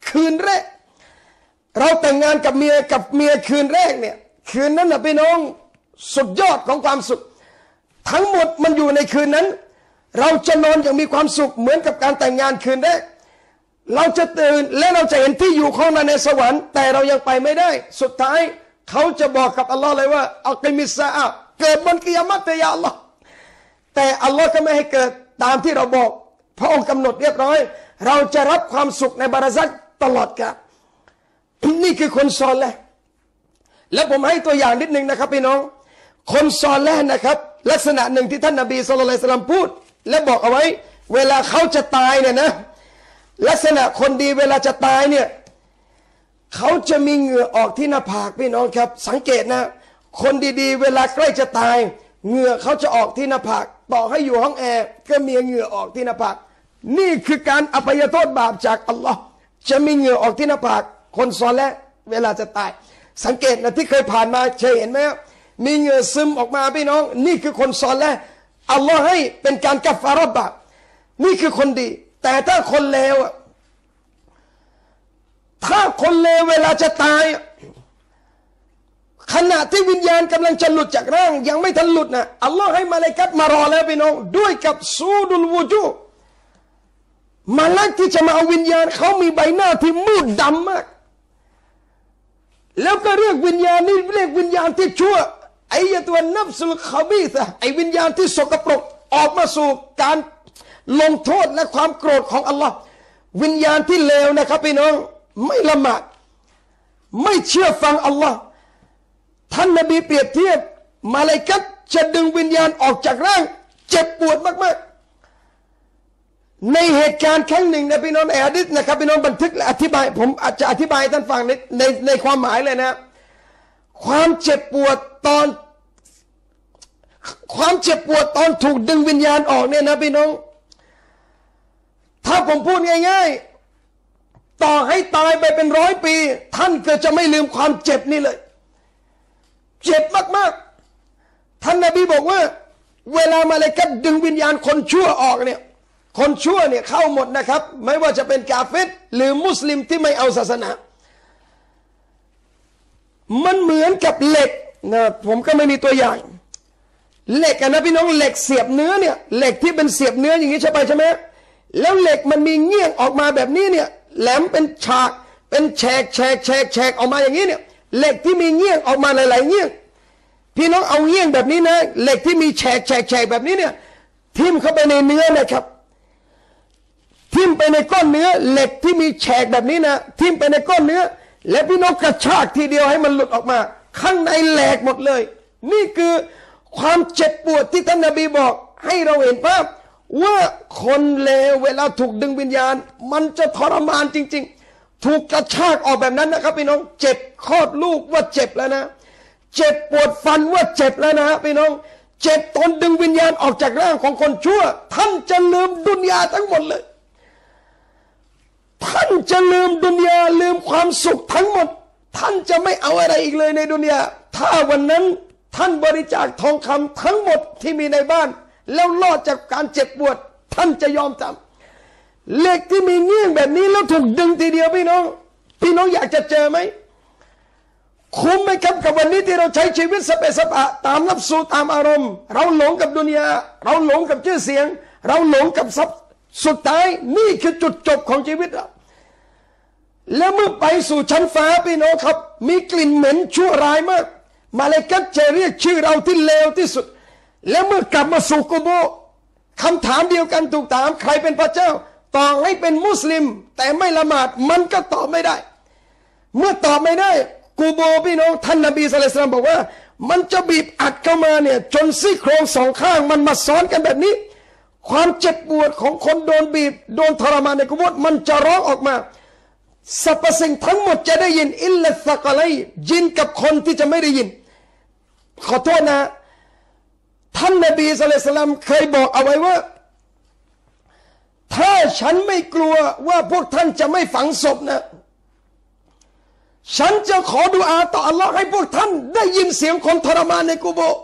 คืนแรกเราแต่งงานกับเมียกับเมียคืนแรกเนี่ยคืนนั้นนะพี่น้องสุดยอดของความสุขทั้งหมดมันอยู่ในคืนนั้นเราจะนอนอย่างมีความสุขเหมือนกับการแต่งงานคืนแรกเราจะตื่นและเราจะเห็นที่อยู่ของเราในสวรรค์แต่เรายังไปไม่ได้สุดท้ายเขาจะบอกกับอัลลอฮ์เลยว่าอัลกิมิสซาอะห์เกิดบนกิยามะฮ์เถิดยาอัลลอฮ์แต่อัลลอฮ์ก็ไม่ให้เกิดตามที่เราบอกพระองค์กำหนดเรียบร้อยเราจะรับความสุขในบารัซักตลอดกาลนี่คือคนซอเลห์แล้วผมให้ตัวอย่างนิดนึงนะครับพี่น้องคนซอเลห์นะครับลักษณะหนึ่งที่ท่านนบีศ็อลลัลลอฮุอะลัยฮิวะซัลลัมพูดและบอกเอาไว้เวลาเขาจะตายเนี่ยนะลักษณะคนดีเวลาจะตายเนี่ยเขาจะมีเหงื่อออกที่หน้าผากพี่น้องครับสังเกตนะคนดีๆเวลาใกล้จะตายเหงื่อเขาจะออกที่หน้าผากต่อให้อยู่ห้องแอร์ก็มีเหงื่อออกที่หน้าผากนี่คือการอภัยโทษบาปจากอัลลอฮ์จะมีเหงื่อออกที่หน้าผากคนซอเลห์เวลาจะตายสังเกตนะที่เคยผ่านมาเคยเห็นไหมมีเหงื่อซึมออกมาพี่น้องนี่คือคนซอเลห์อัลลอฮ์ให้เป็นการกัฟฟาเราะห์บาปนี่คือคนดีแต่ถ้าคนเลวถ้าคนเลวเวลาจะตายขณะที่วิญญาณกำลังจะหลุดจากร่างยังไม่ทันหลุดนะอัลลอฮ์ให้มาลาอิกะฮ์มารอแล้วพี่น้องด้วยกับซูดุลวูจูมาลาอิกะฮ์ที่จะมาเอาวิญญาณเขามีใบหน้าที่มืดดำมากแล้วก็เรียกวิญญาณนี่เรียกวิญญาณที่ชั่วไอ้ตัวนับสุลคาบีซะไอ้วิญญาณที่สกปรกออกมาสู่การลงโทษและความโกรธของอัลลอฮ์วิญญาณที่เลวนะครับพี่น้องไม่ละหมาดไม่เชื่อฟังอัลลอฮ์ท่านนบีเปรียบเทียบมาลาอิกะฮ์จะดึงวิญญาณออกจากร่างเจ็บปวดมากๆในเหตุการณ์ครั้งหนึ่งนะพี่น้องในหะดีษนะครับพี่น้องบันทึกและอธิบายผมอาจจะอธิบายท่านฟังในในในความหมายเลยนะความเจ็บปวดตอนความเจ็บปวดตอนถูกดึงวิญญาณออกเนี่ยนะพี่น้องถ้าผมพูดง่ายๆต่อให้ตายไปเป็นร้อยปีท่านก็จะไม่ลืมความเจ็บนี่เลยเจ็บมากๆท่านนบีบอกว่าเวลามาลาอิกะฮ์ดึงวิญญาณคนชั่วออกเนี่ยคนชั่วเนี่ยเข้าหมดนะครับไม่ว่าจะเป็นกาเฟรหรือมุสลิมที่ไม่เอาศาสนามันเหมือนกับเหล็กนะผมก็ไม่มีตัวอย่างเหล็กนะพี่น้องเหล็กเสียบเนื้อเนี่ยเหล็กที่เป็นเสียบเนื้ออย่างนี้ใช่ไหมใช่ไหมแล้วเหล็กมันมีเงี้ยงออกมาแบบนี้เนี่ยแหลมเป็นฉากเป็นแฉกแฉกแฉกแฉกออกมาอย่างนี้เนี่ยเหล็กที่มีเงี้ยงออกมาหลายๆเงี้ยงพี่น้องเอาเงี้ยงแบบนี้นะเหล็กที่มีแฉกแฉกแฉกแบบนี้เนี่ยทิ่มเข้าไปในเนื้อนะครับทิ่มไปในก้อนเนื้อเหล็กที่มีแฉกแบบนี้นะทิ่มไปในก้อนเนื้อและพี่น้องกระชากทีเดียวให้มันหลุดออกมาข้างในแหลกหมดเลยนี่คือความเจ็บปวดที่ท่านนบีบอกให้เราเห็นภาพว่าคนเลวเวลาถูกดึงวิญญาณมันจะทรมานจริงๆถูกกระชากออกแบบนั้นนะครับพี่น้องเจ็บคลอดลูกว่าเจ็บแล้วนะเจ็บปวดฟันว่าเจ็บแล้วนะพี่น้องเจ็บตอนดึงวิญญาณออกจากร่างของคนชั่วท่านจะลืมดุนยาทั้งหมดเลยท่านจะลืมดุนยาลืมความสุขทั้งหมดท่านจะไม่เอาอะไรอีกเลยในดุนยาถ้าวันนั้นท่านบริจาคทองคำทั้งหมดที่มีในบ้านแล้วรอดจากการเจ็บปวดท่านจะยอมทำเหล็กที่มีเงี้ยงแบบนี้แล้วถูกดึงทีเดียวพี่น้องพี่น้องอยากจะเจอไหมคุ้มไหมครับกับวันนี้ที่เราใช้ชีวิตสเปสปะตามนับสูตามอารมณ์เราหลงกับดุนยาเราหลงกับชื่อเสียงเราหลงกับทรัพย์สุดท้ายนี่คือจุดจบของชีวิตเราแล้วเมื่อไปสู่ชั้นฟ้าพี่น้องครับมีกลิ่นเหม็นชั่วร้ายมากมาลาอิกะฮ์จะเรียกชื่อเราที่เลวที่สุดแล้วเมื่อกลับมาสู่กุโบร์คำถามเดียวกันถูกถามใครเป็นพระเจ้าต่อให้เป็นมุสลิมแต่ไม่ละหมาดมันก็ตอบไม่ได้เมื่อตอบไม่ได้กูโบพี่น้องท่านนบีศ็อลลัลลอฮุอะลัยฮิวะซัลลัมบอกว่ามันจะบีบอัดเข้ามาเนี่ยจนซี่โครงสองข้างมันมาซ้อนกันแบบนี้ความเจ็บปวดของคนโดนบีบโดนทรมานในกุโบร์มันจะร้องออกมาสรรพสิ่งทั้งหมดจะได้ยินอิลลัสซะกะลัยยินกับคนที่จะไม่ได้ยินขอโทษนะท่านนบีศ็อลลัลลอฮุอะลัยฮิวะซัลลัมเคยบอกเอาไว้ว่าถ้าฉันไม่กลัวว่าพวกท่านจะไม่ฝังศพนะฉันจะขอดุอาต่ออัลลอฮ์ให้พวกท่านได้ยินเสียงคนทรมานในกุโบร์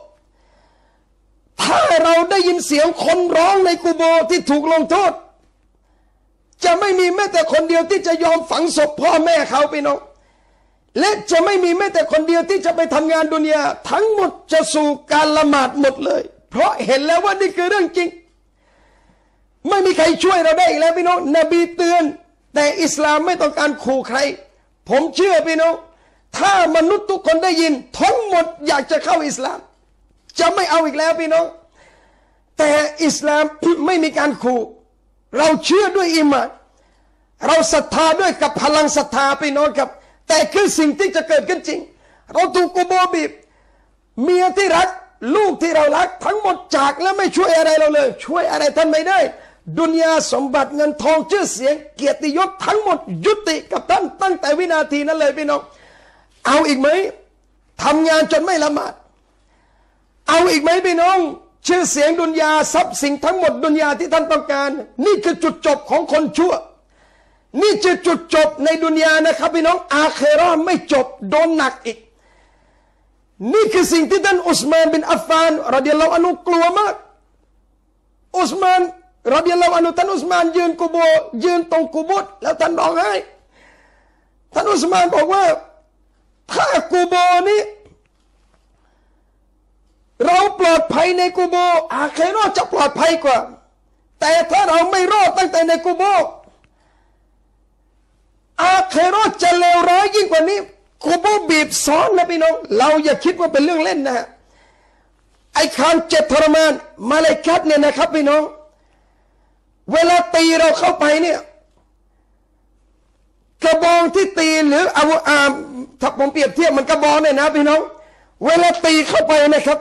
ถ้าเราได้ยินเสียงคนร้องในกุโบร์ที่ถูกลงโทษจะไม่มีแม้แต่คนเดียวที่จะยอมฝังศพพ่อแม่เขาพี่น้องและจะไม่มีแม้แต่คนเดียวที่จะไปทำงานดุนยาทั้งหมดจะสู่การละหมาดหมดเลยเพราะเห็นแล้วว่านี่คือเรื่องจริงไม่มีใครช่วยเราได้อีกแล้วพี่น้องนบีเตือนแต่อิสลามไม่ต้องการขู่ใครผมเชื่อพี่น้องถ้ามนุษย์ทุกคนได้ยินทั้งหมดอยากจะเข้าอิสลามจะไม่เอาอีกแล้วพี่น้องแต่อิสลามไม่มีการขู่เราเชื่อด้วยอีหม่านเราศรัทธาด้วยกับพลังศรัทธาพี่น้องครับแต่คือสิ่งที่จะเกิดขึ้นจริงเราถูกกุโบบีบเมียที่รักลูกที่เรารักทั้งหมดจากและไม่ช่วยอะไรเราเลยช่วยอะไรท่านไม่ได้ดุนยาสมบัติเงินทองชื่อเสียงเกียรติยศทั้งหมดยุติกับท่านตั้งแต่วินาทีนั้นเลยพี่น้องเอาอีกไหมทำงานจนไม่ละหมาดเอาอีกไหมพี่น้องชื่อเสียงดุนยาทรัพย์สินทั้งหมดดุนยาที่ท่านต้องการนี่คือจุดจบของคนชั่วนี่คือจุดจบในดุนยานะครับพี่น้องอาเคเราะห์ไม่จบโดนหนักอีกนี่คือสิ่งที่ท่านอุสมานบินอัฟฟานรดิยัลลอฮุอันฮุกลัวมากอุสมานรดิยัลลอฮุอันฮุท่านอุสมานยืนกุโบยืนตรงกุโบสแล้วท่านร้องไห้ท่านอุสมานบอกว่าถ้ากุโบนี้เราปลอดภัยในกุโบอาเคเราะห์จะปลอดภัยกว่าแต่ถ้าเราไม่รอดตั้งแต่ในกุโบอาเคเราะห์จะเลวร้ายยิ่งกว่านี้กุโบบีบซ้อนนะพี่น้องเราอย่าคิดว่าเป็นเรื่องเล่นนะฮะไอ้การเจ็บทรมานมาเลาอิกะฮ์เนี่ยนะครับพี่น้องเวลาตีเราเข้าไปเนี่ยกระบองที่ตีหรือเอาอ่าถ้าผมเปรียบเทียบมันกระบองเนี่ยนะพี่น้องเวลาตีเข้าไปนะครับ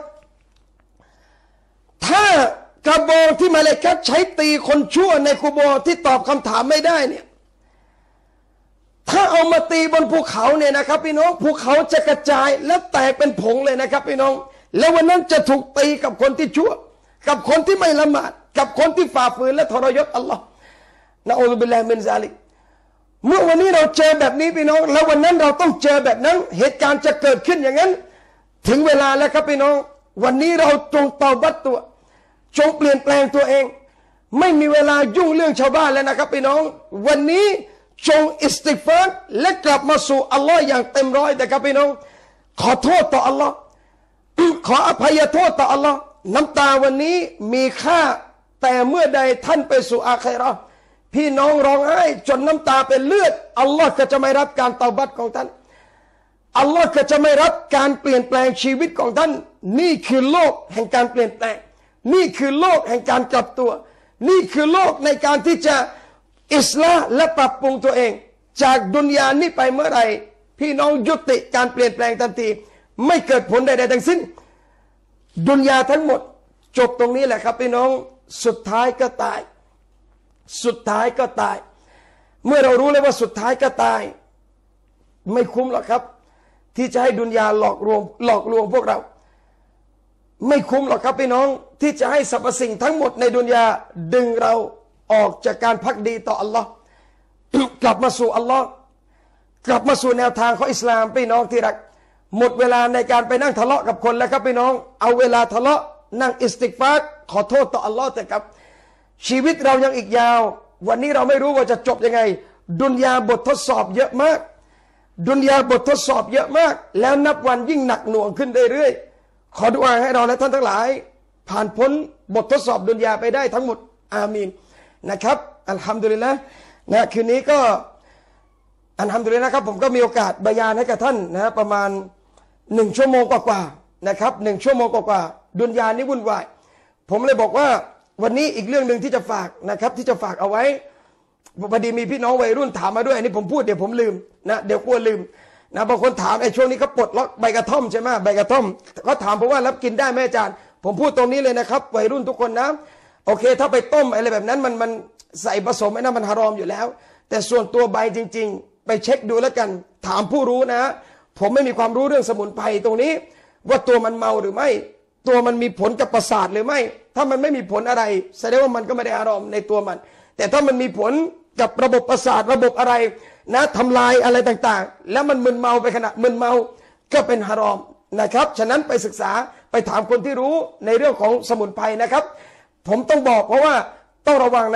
ถ้ากระบองที่มาเลาอิกะฮ์ใช้ตีคนชั่วในกุโบที่ตอบคำถามไม่ได้เนี่ยถ้าเอามาตีบนภูเขาเนี่ยนะครับพี่น้องภูเขาจะกระจายและแตกเป็นผงเลยนะครับพี่น้องแล้ววันนั้นจะถูกตีกับคนที่ชั่วกับคนที่ไม่ละหมาดกับคนที่ฝ่าฝืนและทรยศอัลลอฮ์นะอูซุบิลลาฮิมินซาลิกเมื่อวันนี้เราเจอแบบนี้พี่น้องแล้ววันนั้นเราต้องเจอแบบนั้นเหตุการณ์จะเกิดขึ้นอย่างนั้นถึงเวลาแล้วครับพี่น้องวันนี้เราจงเตาบัตตัวจงเปลี่ยนแปลงตัวเองไม่มีเวลายุ่งเรื่องชาวบ้านแล้วนะครับพี่น้องวันนี้จงอิสติฆฟารและกลับมาสู่อัลลอฮ์อย่างเต็มร้อยแต่ครับพี่น้องขอโทษต่ออัลลอฮ์ขออภัยโทษต่ออัลลอฮ์น้ำตาวันนี้มีค่าแต่เมื่อใดท่านไปสู่อาคิเราะห์พี่น้องร้องไห้จนน้ำตาเป็นเลือดอัลลอฮ์ก็จะไม่รับการเตาบัตของท่านอัลลอฮ์ก็จะไม่รับการเปลี่ยนแปลงชีวิตของท่านนี่คือโลกแห่งการเปลี่ยนแปลงนี่คือโลกแห่งการกลับตัวนี่คือโลกในการที่จะอิสลาห์และปรับปรุงตัวเองจากดุนยานี้ไปเมื่อไหร่พี่น้องยุติการเปลี่ยนแปลงทันทีไม่เกิดผลใดๆทั้งสิ้นดุนยาทั้งหมดจบตรงนี้แหละครับพี่น้องสุดท้ายก็ตายสุดท้ายก็ตายเมื่อเรารู้เลยว่าสุดท้ายก็ตายไม่คุ้มหรอกครับที่จะให้ดุนยาหลอกลวงหลอกลวงพวกเราไม่คุ้มหรอกครับพี่น้องที่จะให้สรรพสิ่งทั้งหมดในดุนยาดึงเราออกจากการพักดีต่ออัลลอฮ์ กลับมาสู่อัลลอฮ์กลับมาสู่แนวทางของอิสลามพี่น้องที่รักหมดเวลาในการไปนั่งทะเลาะกับคนแล้วครับพี่น้องเอาเวลาทะเลาะนั่งอิสติฆฟารขอโทษต่ออัลลอฮ์แต่ครับชีวิตเรายังอีกยาววันนี้เราไม่รู้ว่าจะจบยังไงดุนยาบททดสอบเยอะมากดุนยาบททดสอบเยอะมากแล้วนับวันยิ่งหนักหน่วงขึ้นเรื่อยๆขอดุอาให้เราและท่านทั้งหลายผ่านพ้นบททดสอบดุนยาไปได้ทั้งหมดอามีนนะครับอัลฮัมดุลิลละห์นะคืนนี้ก็อัลฮัมดุลิลละห์ครับผมก็มีโอกาสบรรยายให้กับท่านนะประมาณหนึ่งชั่วโมงกว่าๆนะครับหนึ่งชั่วโมงกว่าๆดุนยานี่วุ่นวายผมเลยบอกว่าวันนี้อีกเรื่องหนึ่งที่จะฝากนะครับที่จะฝากเอาไว้พอดีมีพี่น้องวัยรุ่นถามมาด้วยอันนี้ผมพูดเดี๋ยวผมลืมนะเดี๋ยวกลัวลืมนะบางคนถามไอ้ช่วงนี้เขาปลดล็อกใบกระท่อมใช่ไหมใบกระท่อมเขาถามผมว่ารับกินได้ไหมอาจารย์ผมพูดตรงนี้เลยนะครับวัยรุ่นทุกคนนะโอเคถ้าไปต้มอะไรแบบนั้นมันมันใส่ผสมไอ้นั่นมันฮารอมอยู่แล้วแต่ส่วนตัวใบจริงๆไปเช็คดูแล้วกันถามผู้รู้นะผมไม่มีความรู้เรื่องสมุนไพรตรงนี้ว่าตัวมันเมาหรือไม่ตัวมันมีผลกับประสาทหรือไม่ถ้ามันไม่มีผลอะไรแสดงว่ามันก็ไม่ได้ฮารอมในตัวมันแต่ถ้ามันมีผลกับระบบประสาทระบบอะไรนะทำลายอะไรต่างๆแล้วมันมึนเมาไปขณะมึนเมาก็เป็นฮารอมนะครับฉะนั้นไปศึกษาไปถามคนที่รู้ในเรื่องของสมุนไพรนะครับผมต้องบอกเพราะว่าต้องระวังนะ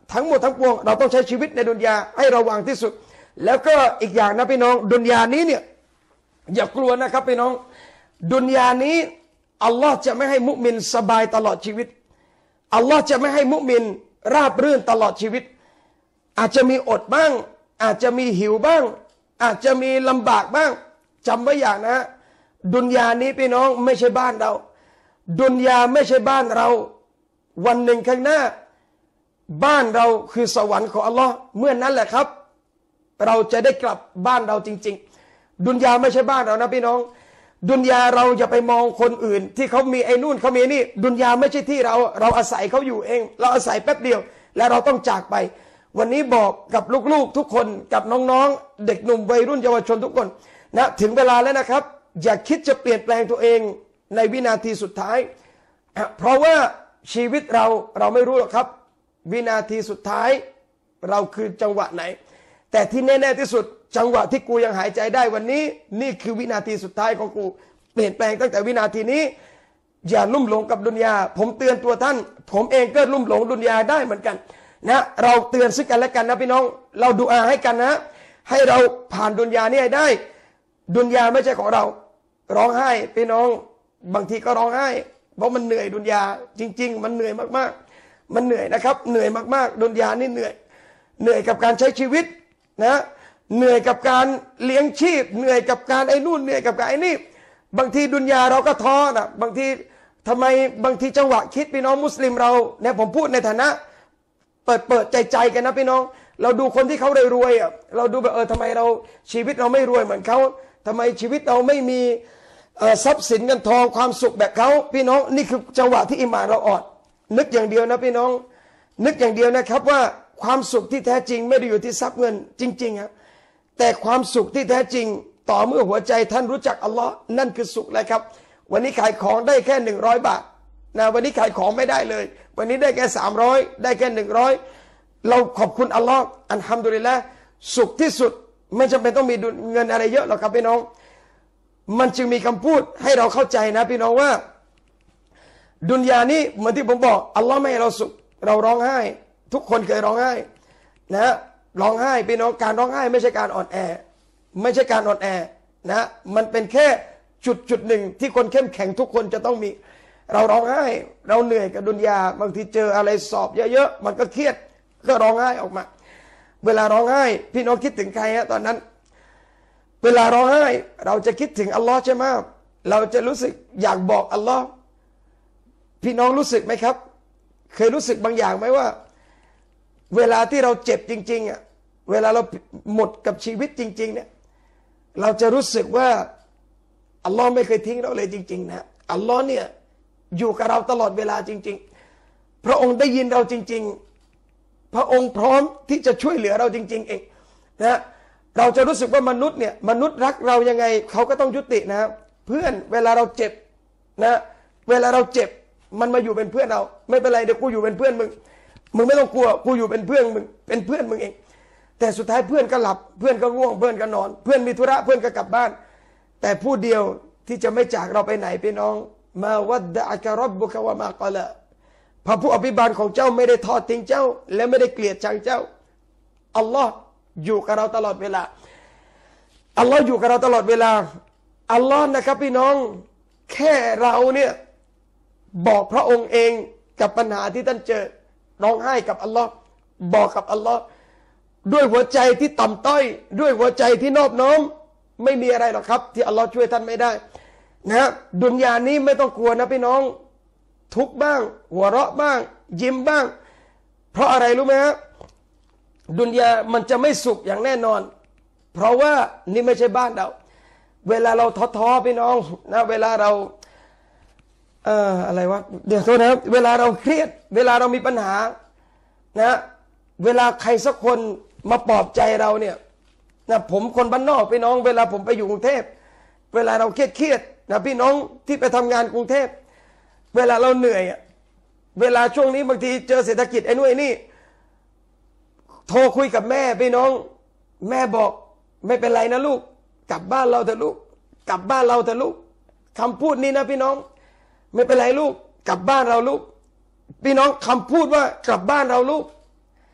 ทั้งหมดทั้งปวงเราต้องใช้ชีวิตในดุนยาให้ระวังที่สุดแล้วก็อีกอย่างนะพี่น้องดุนยานี้เนี่ยอย่ากลัวนะครับพี่น้องดุนยานี้อัลลอฮ์จะไม่ให้มุมินสบายตลอดชีวิตอัลลอฮ์จะไม่ให้มุมินราบรื่นตลอดชีวิตอาจจะมีอดบ้างอาจจะมีหิวบ้างอาจจะมีลำบากบ้างจำไว้อย่างนะดุนยานี้พี่น้องไม่ใช่บ้านเราดุนยาไม่ใช่บ้านเราวันหนึ่งข้างหน้าบ้านเราคือสวรรค์ของอัลลอฮ์เมื่อนนั้นแหละครับเราจะได้กลับบ้านเราจริงๆดุนยาไม่ใช่บ้านเรานะพี่น้องดุนยาเราอย่าไปมองคนอื่นที่เขามีไอ้นู่นเขามีนี่ดุนยาไม่ใช่ที่เราเราอาศัยเขาอยู่เองเราอาศัยแป๊บเดียวและเราต้องจากไปวันนี้บอกกับลูกๆทุกคนกับน้องๆเด็กหนุ่มวัยรุ่นเยาวชนทุกคนนะถึงเวลาแล้วนะครับอย่าคิดจะเปลี่ยนแปลงตัวเองในวินาทีสุดท้ายเพราะว่าชีวิตเราเราไม่รู้หรอกครับวินาทีสุดท้ายเราคือจังหวะไหนแต่ที่แน่ๆที่สุดจังหวะที่กูยังหายใจได้วันนี้นี่คือวินาทีสุดท้ายของกูเปลี่ยนแปลงตั้งแต่วินาทีนี้อย่าลุ่มหลงกับดุนยาผมเตือนตัวท่านผมเองก็ลุ่มหลงดุนยาได้เหมือนกันนะเราเตือนซึ่งกันและกันนะพี่น้องเราดูอาให้กันนะให้เราผ่านดุนยานี้ให้ได้ดุนยาไม่ใช่ของเราร้องไห้พี่น้องบางทีก็ร้องไห้เพราะมันเหนื่อยดุนยาจริงๆมันเหนื่อยมากๆมันเหนื่อยนะครับเหนื่อยมากๆดุนยานี่เหนื่อยเหนื่อยกับการใช้ชีวิตนะเหนื่อยกับการเลี้ยงชีพเหนื่อยกับการไอ้นู่นเหนื่อยกับการไอ้นี่บางทีดุนยาเราก็ท้อนะบางทีทำไมบางทีจังหวะคิดพี่น้องมุสลิมเราเนี่ยผมพูดในฐานะเปิดเปิดใจใจกันนะพี่น้องเราดูคนที่เขารวยๆอ่ะเราดูแบบเออทำไมเราชีวิตเราไม่รวยเหมือนเขาทำไมชีวิตเราไม่มีทรัพย์สินเงินทองความสุขแบบเขาพี่น้องนี่คือจังหวะที่อิมานเราอ่อนนึกอย่างเดียวนะพี่น้องนึกอย่างเดียวนะครับว่าความสุขที่แท้จริงไม่ได้อยู่ที่ทรัพย์เงินจริงๆครับแต่ความสุขที่แท้จริงต่อเมื่อหัวใจท่านรู้จักอัลลอฮ์นั่นคือสุขเลยครับวันนี้ขายของได้แค่หนึ่งร้อยบาทนะวันนี้ขายของไม่ได้เลยวันนี้ได้แค่สามร้อยได้แค่หนึ่งร้อยเราขอบคุณอัลลอฮ์อัลฮัมดุลิลละห์สุขที่สุดไม่จำเป็นต้องมีเงินอะไรเยอะหรอกครับพี่น้องมันจึงมีคำพูดให้เราเข้าใจนะพี่น้องว่าดุนยานี้เหมือนที่ผมบอกอัลลอฮ์ไม่ให้เราสุขเราร้องไห้ทุกคนเคยร้องไห้นะร้องไห้พี่น้องการร้องไห้ไม่ใช่การอ่อนแอไม่ใช่การอ่อนแอนะมันเป็นแค่จุดจุดหนึ่งที่คนเข้มแข็งทุกคนจะต้องมีเราร้องไห้เราเหนื่อยกับดุนยาบางทีเจออะไรสอบเยอะๆมันก็เครียดก็ร้องไห้ออกมาเวลาร้องไห้พี่น้องคิดถึงใครฮะตอนนั้นเวลาร้องไห้เราจะคิดถึงอัลลอฮ์ใช่ไหมเราจะรู้สึกอยากบอกอัลลอฮ์พี่น้องรู้สึกไหมครับเคยรู้สึกบางอย่างไหมว่าเวลาที่เราเจ็บจริงๆอ่ะเวลาเราหมดกับชีวิตจริงๆเนี่ยเราจะรู้สึกว่าอัลลอฮ์ไม่เคยทิ้งเราเลยจริงๆนะอัลลอฮ์เนี่ยอยู่กับเราตลอดเวลาจริงๆพระองค์ได้ยินเราจริงๆพระองค์พร้อมที่จะช่วยเหลือเราจริงๆเองนะเราจะรู้สึกว่ามนุษย์เนี่ยมนุษย์รักเรายังไงเขาก็ต้องยุตินะครับเพื่อนเวลาเราเจ็บนะเวลาเราเจ็บมันมาอยู่เป็นเพื่อนเราไม่เป็นไรเดี๋ยวกูอยู่เป็นเพื่อนมึงมึงไม่ต้องกลัวกูอยู่เป็นเพื่อนมึงเป็นเพื่อนมึงเองแต่สุดท้ายเพื่อนก็หลับเพื่อนก็ง่วงเพื่อนก็นอนเพื่อนมีธุระเพื่อนก็กลับบ้านแต่ผู้เดียวที่จะไม่จากเราไปไหนพี่น้องมาวัดดะอักะรับบุกะวะมากะละพระผู้อภิบาลของเจ้าไม่ได้ทอดทิ้งเจ้าและไม่ได้เกลียดชังเจ้าอัลลอฮ์อยู่กับเราตลอดเวลาอัลลอฮ์อยู่กับเราตลอดเวลาอัลลอฮ์นะครับพี่น้องแค่เราเนี่ยบอกพระองค์เองกับปัญหาที่ท่านเจอร้องไห้กับอัลลอฮ์บอกกับอัลลอฮ์ด้วยหัวใจที่ต่ำต้อยด้วยหัวใจที่นอบน้อมไม่มีอะไรหรอกครับที่อัลลอฮ์ช่วยท่านไม่ได้นะดุนยานี้ไม่ต้องกลัวนะพี่น้องทุกบ้างหัวเราะบ้างยิ้มบ้างเพราะอะไรรู้ไหมฮะดุนยามันจะไม่สุขอย่างแน่นอนเพราะว่านี่ไม่ใช่บ้านเราเวลาเราท้อๆพี่น้องนะเวลาเราเอ่ออะไรวะเดี๋ยวโทษนะครับเวลาเราเครียดเวลาเรามีปัญหานะเวลาใครสักคนมาปลอบใจเราเนี่ยนะผมคนบ้านนอกพี่น้องเวลาผมไปอยู่กรุงเทพเวลาเราเครียดเครียดนะพี่น้องที่ไปทำงานกรุงเทพเวลาเราเหนื่อยอ่ะเวลาช่วงนี้บางทีเจอเศรษฐกิจไอ้นู่นไอ้นี่โทรคุยกับแม่พี่น้องแม่บอกไม่เป็นไรนะลูกกลับบ้านเราเถอะลูกกลับบ้านเราเถอะลูกคำพูดนี้นะพี่น้องไม่เป็นไรลูกกลับบ้านเราลูกพี่น้องคำพูดว่ากลับบ้านเราลูก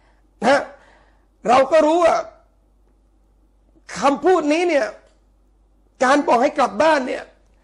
นะเราก็รู้ว่าคำพูดนี้เนี่ยการบอกให้กลับบ้านเนี่ย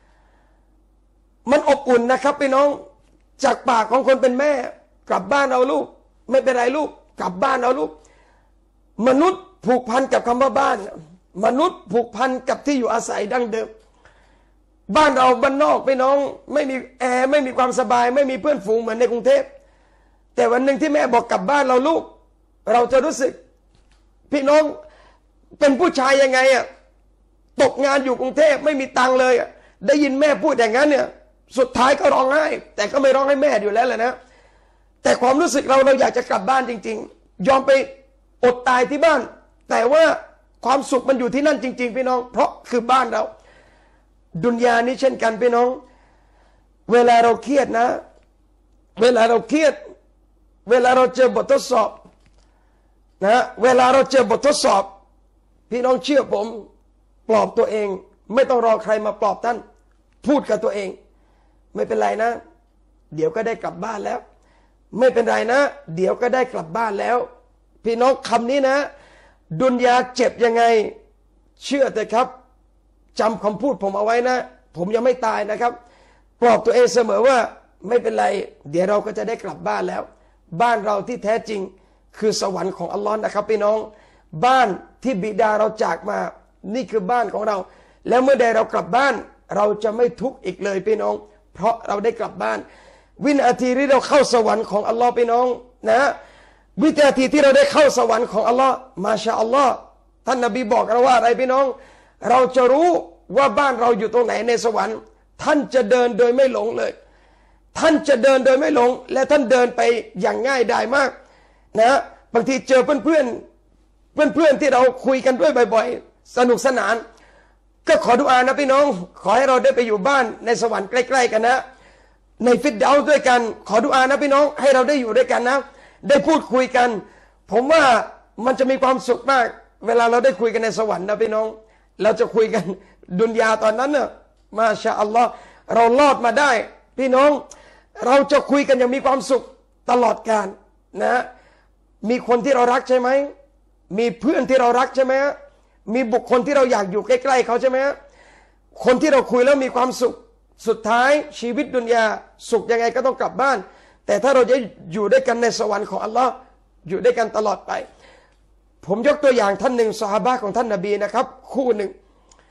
มันอบอุ่นนะครับพี่น้องจากปากของคนเป็นแม่กลับบ้านเอาลูกไม่เป็นไรลูกกลับบ้านเอาลูกมนุษย์ผูกพันกับคำว่าบ้านมนุษย์ผูกพันกับที่อยู่อาศัยดั้งเดิมบ้านเราบ้านนอกพี่น้องไม่มีแอร์ไม่มีความสบายไม่มีเพื่อนฝูงเหมือนในกรุงเทพแต่วันหนึ่งที่แม่บอกกลับบ้านเราลูกเราจะรู้สึกพี่น้องเป็นผู้ชายยังไงอ่ะตกงานอยู่กรุงเทพไม่มีตังค์เลยอ่ะได้ยินแม่พูดอย่างนั้นเนี่ยสุดท้ายก็ร้องไห้แต่ก็ไม่ร้องให้แม่อยู่แล้วแหละนะแต่ความรู้สึกเราเราอยากจะกลับบ้านจริงๆยอมไปอดตายที่บ้านแต่ว่าความสุขมันอยู่ที่นั่นจริงๆพี่น้องเพราะคือบ้านเราดุนยานี้เช่นกันพี่น้องเวลาเราเครียดนะเวลาเราเครียดเวลาเราเจอบททดสอบนะเวลาเราเจอบททดสอบพี่น้องเชื่อผมปลอบตัวเองไม่ต้องรอใครมาปลอบท่านพูดกับตัวเองไม่เป็นไรนะเดี๋ยวก็ได้กลับบ้านแล้วไม่เป็นไรนะเดี๋ยวก็ได้กลับบ้านแล้วพี่น้องคำนี้นะดุนยาเจ็บยังไงเชื่อเถอะครับจำคำพูดผมเอาไว้นะผมยังไม่ตายนะครับปลอบตัวเองเสมอว่าไม่เป็นไรเดี๋ยวเราก็จะได้กลับบ้านแล้วบ้านเราที่แท้จริงคือสวรรค์ของอัลลอฮ์นะครับพี่น้องบ้านที่บิดาเราจากมานี่คือบ้านของเราแล้วเมื่อใดเรากลับบ้านเราจะไม่ทุกข์อีกเลยพี่น้องเพราะเราได้กลับบ้านวินาทีที่เราเข้าสวรรค์ของอัลลอฮ์พี่น้องนะวินาทีที่เราได้เข้าสวรรค์ของอัลลอฮ์มาชาอัลลอฮ์ท่านนบีบอกเราว่าอะไรพี่น้องเราจะรู้ว่าบ้านเราอยู่ตรงไหนในสวรรค์ท่านจะเดินโดยไม่หลงเลยท่านจะเดินโดยไม่หลงและท่านเดินไปอย่างง่ายดายมากนะบางทีเจอเพื่อนเพื่อนเพื่อนเพื่อนที่เราคุยกันด้วยบ่อยๆสนุกสนานก็ขอดุอานะพี่น้องขอให้เราได้ไปอยู่บ้านในสวรรค์ใกล้ๆกันนะในฟิรเดาส์ด้วยกันขอดุอานะพี่น้องให้เราได้อยู่ด้วยกันนะได้พูดคุยกันผมว่ามันจะมีความสุขมากเวลาเราได้คุยกันในสวรรค์นะพี่น้องเราจะคุยกันดุนยาตอนนั้นเนี่ยมาชาอัลลอฮ์เรารอดมาได้พี่น้องเราจะคุยกันอย่างมีความสุขตลอดกาลนะมีคนที่เรารักใช่ไหมมีเพื่อนที่เรารักใช่ไหมมีบุคคลที่เราอยากอยู่ใกล้ๆเขาใช่ไหมคนที่เราคุยแล้วมีความสุขสุดท้ายชีวิตดุนยาสุขยังไงก็ต้องกลับบ้านแต่ถ้าเราจะอยู่ด้วยกันในสวรรค์ของอัลลอฮ์อยู่ด้วยกันตลอดไปผมยกตัวอย่างท่านหนึ่งซอฮาบะห์ของท่านนบีนะครับคู่หนึ่ง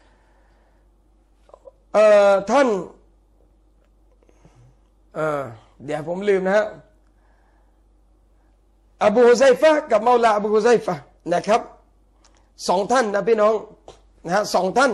เอ่อท่านเอ่อเดี๋ยวผมลืมนะฮะอบูฮุซัยฟะห์กับเมาลาอบูฮุซัยฟะห์นะครับสองท่านนะพี่น้องนะฮะสองท่าน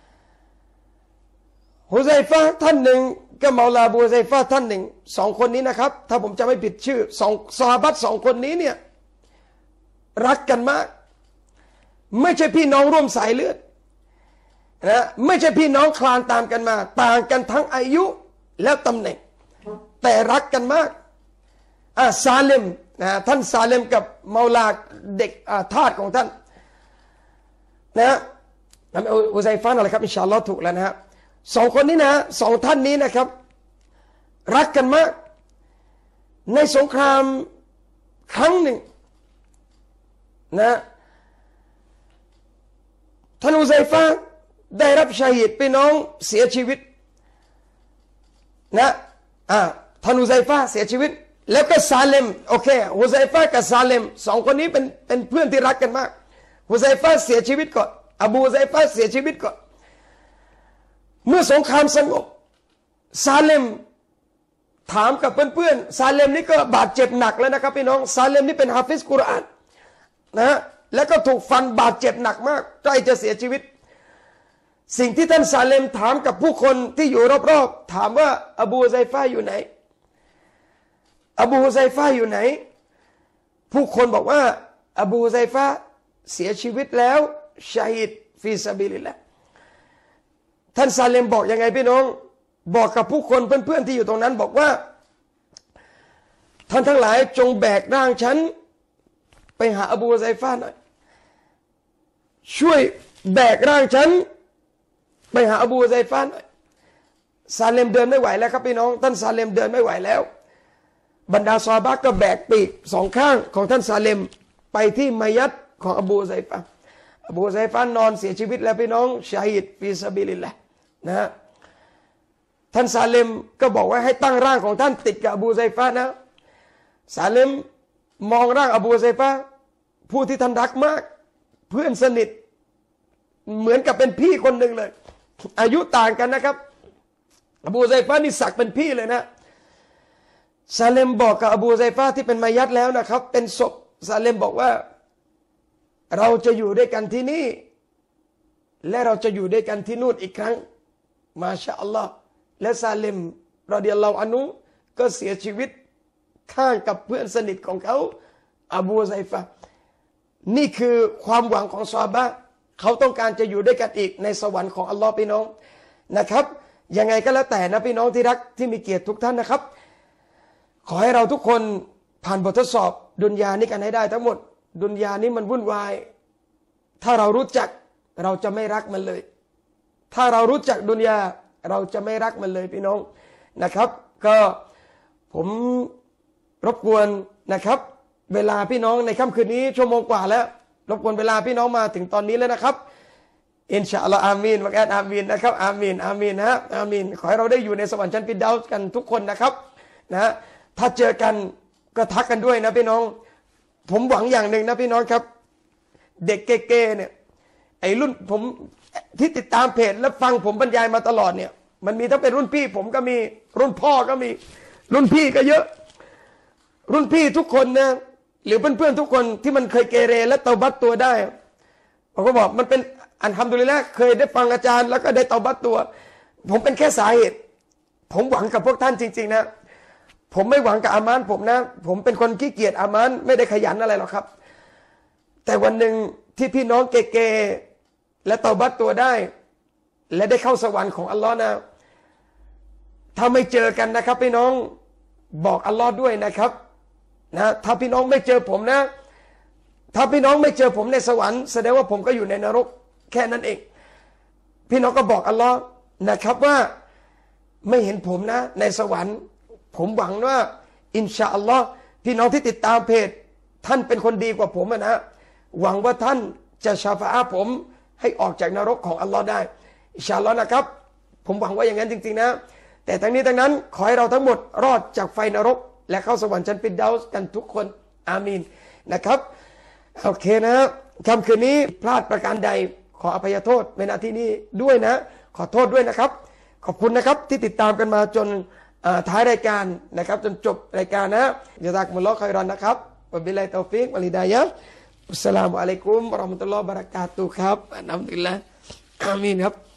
ฮุซัยฟะห์ท่านหนึ่งกับเมาลาอบูฮุซัยฟะห์ท่านหนึ่งสองคนนี้นะครับถ้าผมจะไม่ผิดชื่อสองซอฮาบะห์สองคนนี้เนี่ยรักกันมากไม่ใช่พี่น้องร่วมสายเลือดนะไม่ใช่พี่น้องคลานตามกันมาต่างกันทั้งอายุและตำแหน่งแต่รักกันมากอ่าซาเลมนะท่านซาเลมกับเมาลาเด็กอ่าทาสของท่านนะอุซัยฟะห์อะไรครับอินชาอัลลอฮ์ถูกแล้วนะฮะสองคนนี้นะสองท่านนี้นะครับรักกันมากในสงครามครั้งหนึ่งนะท่านอุซัยฟะห์ได้รับชาฮิดพี่น้องเสียชีวิตนะอ่าท่านอุซัยฟะห์เสียชีวิตแล้วก็ซาเลมโอเคอุซัยฟะห์กับซาเลมสองคนนี้เป็นเป็นเพื่อนที่รักกันมากอุซัยฟะห์เสียชีวิตก่อนอบูอุซัยฟะห์เสียชีวิตก่อนเมื่อสงครามสงบซาเลมถามกับเพื่อนๆซาเลมนี่ก็บาดเจ็บหนักแล้วนะครับพี่น้องซาเลมนี่เป็นฮาฟิซกุรอานนะแล้วก็ถูกฟันบาดเจ็บหนักมากใกล้จะเสียชีวิตสิ่งที่ท่านซาเลมถามกับผู้คนที่อยู่รอบๆถามว่าอบูฮุซัยฟะห์อยู่ไหนอบูฮุซัยฟะห์อยู่ไหนผู้คนบอกว่าอบูฮุซัยฟะห์เสียชีวิตแล้วชาฮิดฟีซะบิลิลลาห์ท่านซาเลมบอกยังไงพี่น้องบอกกับผู้คนเพื่อนๆที่อยู่ตรงนั้นบอกว่าท่านทั้งหลายจงแบกร่างฉันไปหาอบูฮุซัยฟะห์หน่อยช่วยแบกร่างฉันไปหาอบูฮุซัยฟะห์หน่อยซาเลมเดินไม่ไหวแล้วครับพี่น้องท่านซาเลมเดินไม่ไหวแล้วบรรดาซอฮาบะห์ก็แบกปีกสองข้างของท่านซาเลมไปที่มัยยัตของอบูไซฟะอบูไซฟะนอนเสียชีวิตแล้วพี่น้องชาฮิดฟีซาบิลิลละนะฮะท่านซาเลมก็บอกว่าให้ตั้งร่างของท่านติดกับอบูไซฟะนะซาเลมมองร่างอบูไซฟะผู้ที่ท่านรักมากเพื่อนสนิทเหมือนกับเป็นพี่คนหนึ่งเลยอายุต่างกันนะครับอบูไซฟะนี่สักเป็นพี่เลยนะซาเลมบอกกับอบูไซฟะที่เป็นมัยยัตแล้วนะครับเป็นศพซาเลมบอกว่าเราจะอยู่ด้วยกันที่นี่และเราจะอยู่ด้วยกันที่นู่นอีกครั้งมาชาอัลลอฮ์และซาเลมรอฎิยัลลอฮุอันฮุก็เสียชีวิตข้างกับเพื่อนสนิทของเขาอบูไซฟะนี่คือความหวังของซอฮาบะห์เขาต้องการจะอยู่ด้วยกันอีกในสวรรค์ของอัลลอฮ์พี่น้องนะครับยังไงก็แล้วแต่นะพี่น้องที่รักที่มีเกียรติทุกท่านนะครับขอให้เราทุกคนผ่านบททดสอบดุนยานี้กันให้ได้ทั้งหมดดุนยานี้มันวุ่นวายถ้าเรารู้จักเราจะไม่รักมันเลยถ้าเรารู้จักดุนยาเราจะไม่รักมันเลยพี่น้องนะครับก็ผมรบกวนนะครับเวลาพี่น้องในค่ำคืนนี้ชั่วโมงกว่าแล้วรบกวนเวลาพี่น้องมาถึงตอนนี้แล้วนะครับอินชาอัลลอฮ์อามีนวะกาตอามีนนะครับอามีนอามีนนะอามีนขอให้เราได้อยู่ในสวรรค์ชั้นฟิรเดาส์กันทุกคนนะครับนะถ้าเจอกันก็ทักกันด้วยนะพี่น้องผมหวังอย่างหนึ่งนะพี่น้องครับเด็กเก๋ๆเนี่ยไอ้รุ่นผมที่ติดตามเพจแล้วฟังผมบรรยายมาตลอดเนี่ยมันมีทั้งเป็นรุ่นพี่ผมก็มีรุ่นพ่อก็มีรุ่นพี่ก็เยอะรุ่นพี่ทุกคนนะหรือเพื่อนๆทุกคนที่มันเคยเกเรและเตาบัตตัวได้ผมก็บอกมันเป็นอัลฮัมดุลิลละห์เคยได้ฟังอาจารย์แล้วก็ได้เตาบัตตัวผมเป็นแค่สาเหตุผมหวังกับพวกท่านจริงๆนะผมไม่หวังกับอามานผมนะผมเป็นคนขี้เกียจอามานไม่ได้ขยันอะไรหรอกครับแต่วันหนึ่งที่พี่น้องเกๆและเตาบัตตัวได้และได้เข้าสวรรค์ของอัลลอฮ์นะถ้าไม่เจอกันนะครับพี่น้องบอกอัลลอฮ์ด้วยนะครับนะถ้าพี่น้องไม่เจอผมนะถ้าพี่น้องไม่เจอผมในสวรรค์แสดงว่าผมก็อยู่ในนรกแค่นั้นเองพี่น้องก็บอกอัลลอฮ์นะครับว่าไม่เห็นผมนะในสวรรค์ผมหวังว่าอินชาอัลลอฮ์พี่น้องที่ติดตามเพจท่านเป็นคนดีกว่าผมนะหวังว่าท่านจะชาฟาอะห์ผมให้ออกจากนรกของอัลลอฮ์ได้อินชาอัลลอฮ์นะครับผมหวังว่าอย่างนั้นจริงๆนะแต่ทั้งนี้ทั้งนั้นขอให้เราทั้งหมดรอดจากไฟนรกและเข้าสวรรค์ชั้นฟิรเดาส์กันทุกคนอามีนนะครับโอเคนะค่ำคืนนี้พลาดประการใดขออภัยโทษในหน้าที่นี้ด้วยนะขอโทษด้วยนะครับขอบคุณนะครับที่ติดตามกันมาจนท้ายรายการนะครับจนจบรายการนะยะซากุมุลลอฮุค็อยรอนนะครับวะบิลลาฮิตอฟิกวัลฮิดายะฮ์อัสสลามุอะลัยกุมวะเราะห์มะตุลลอฮิวะบะเราะกาตุฮ์ครับอัลฮัมดุลิลลาฮ์อามีนครับ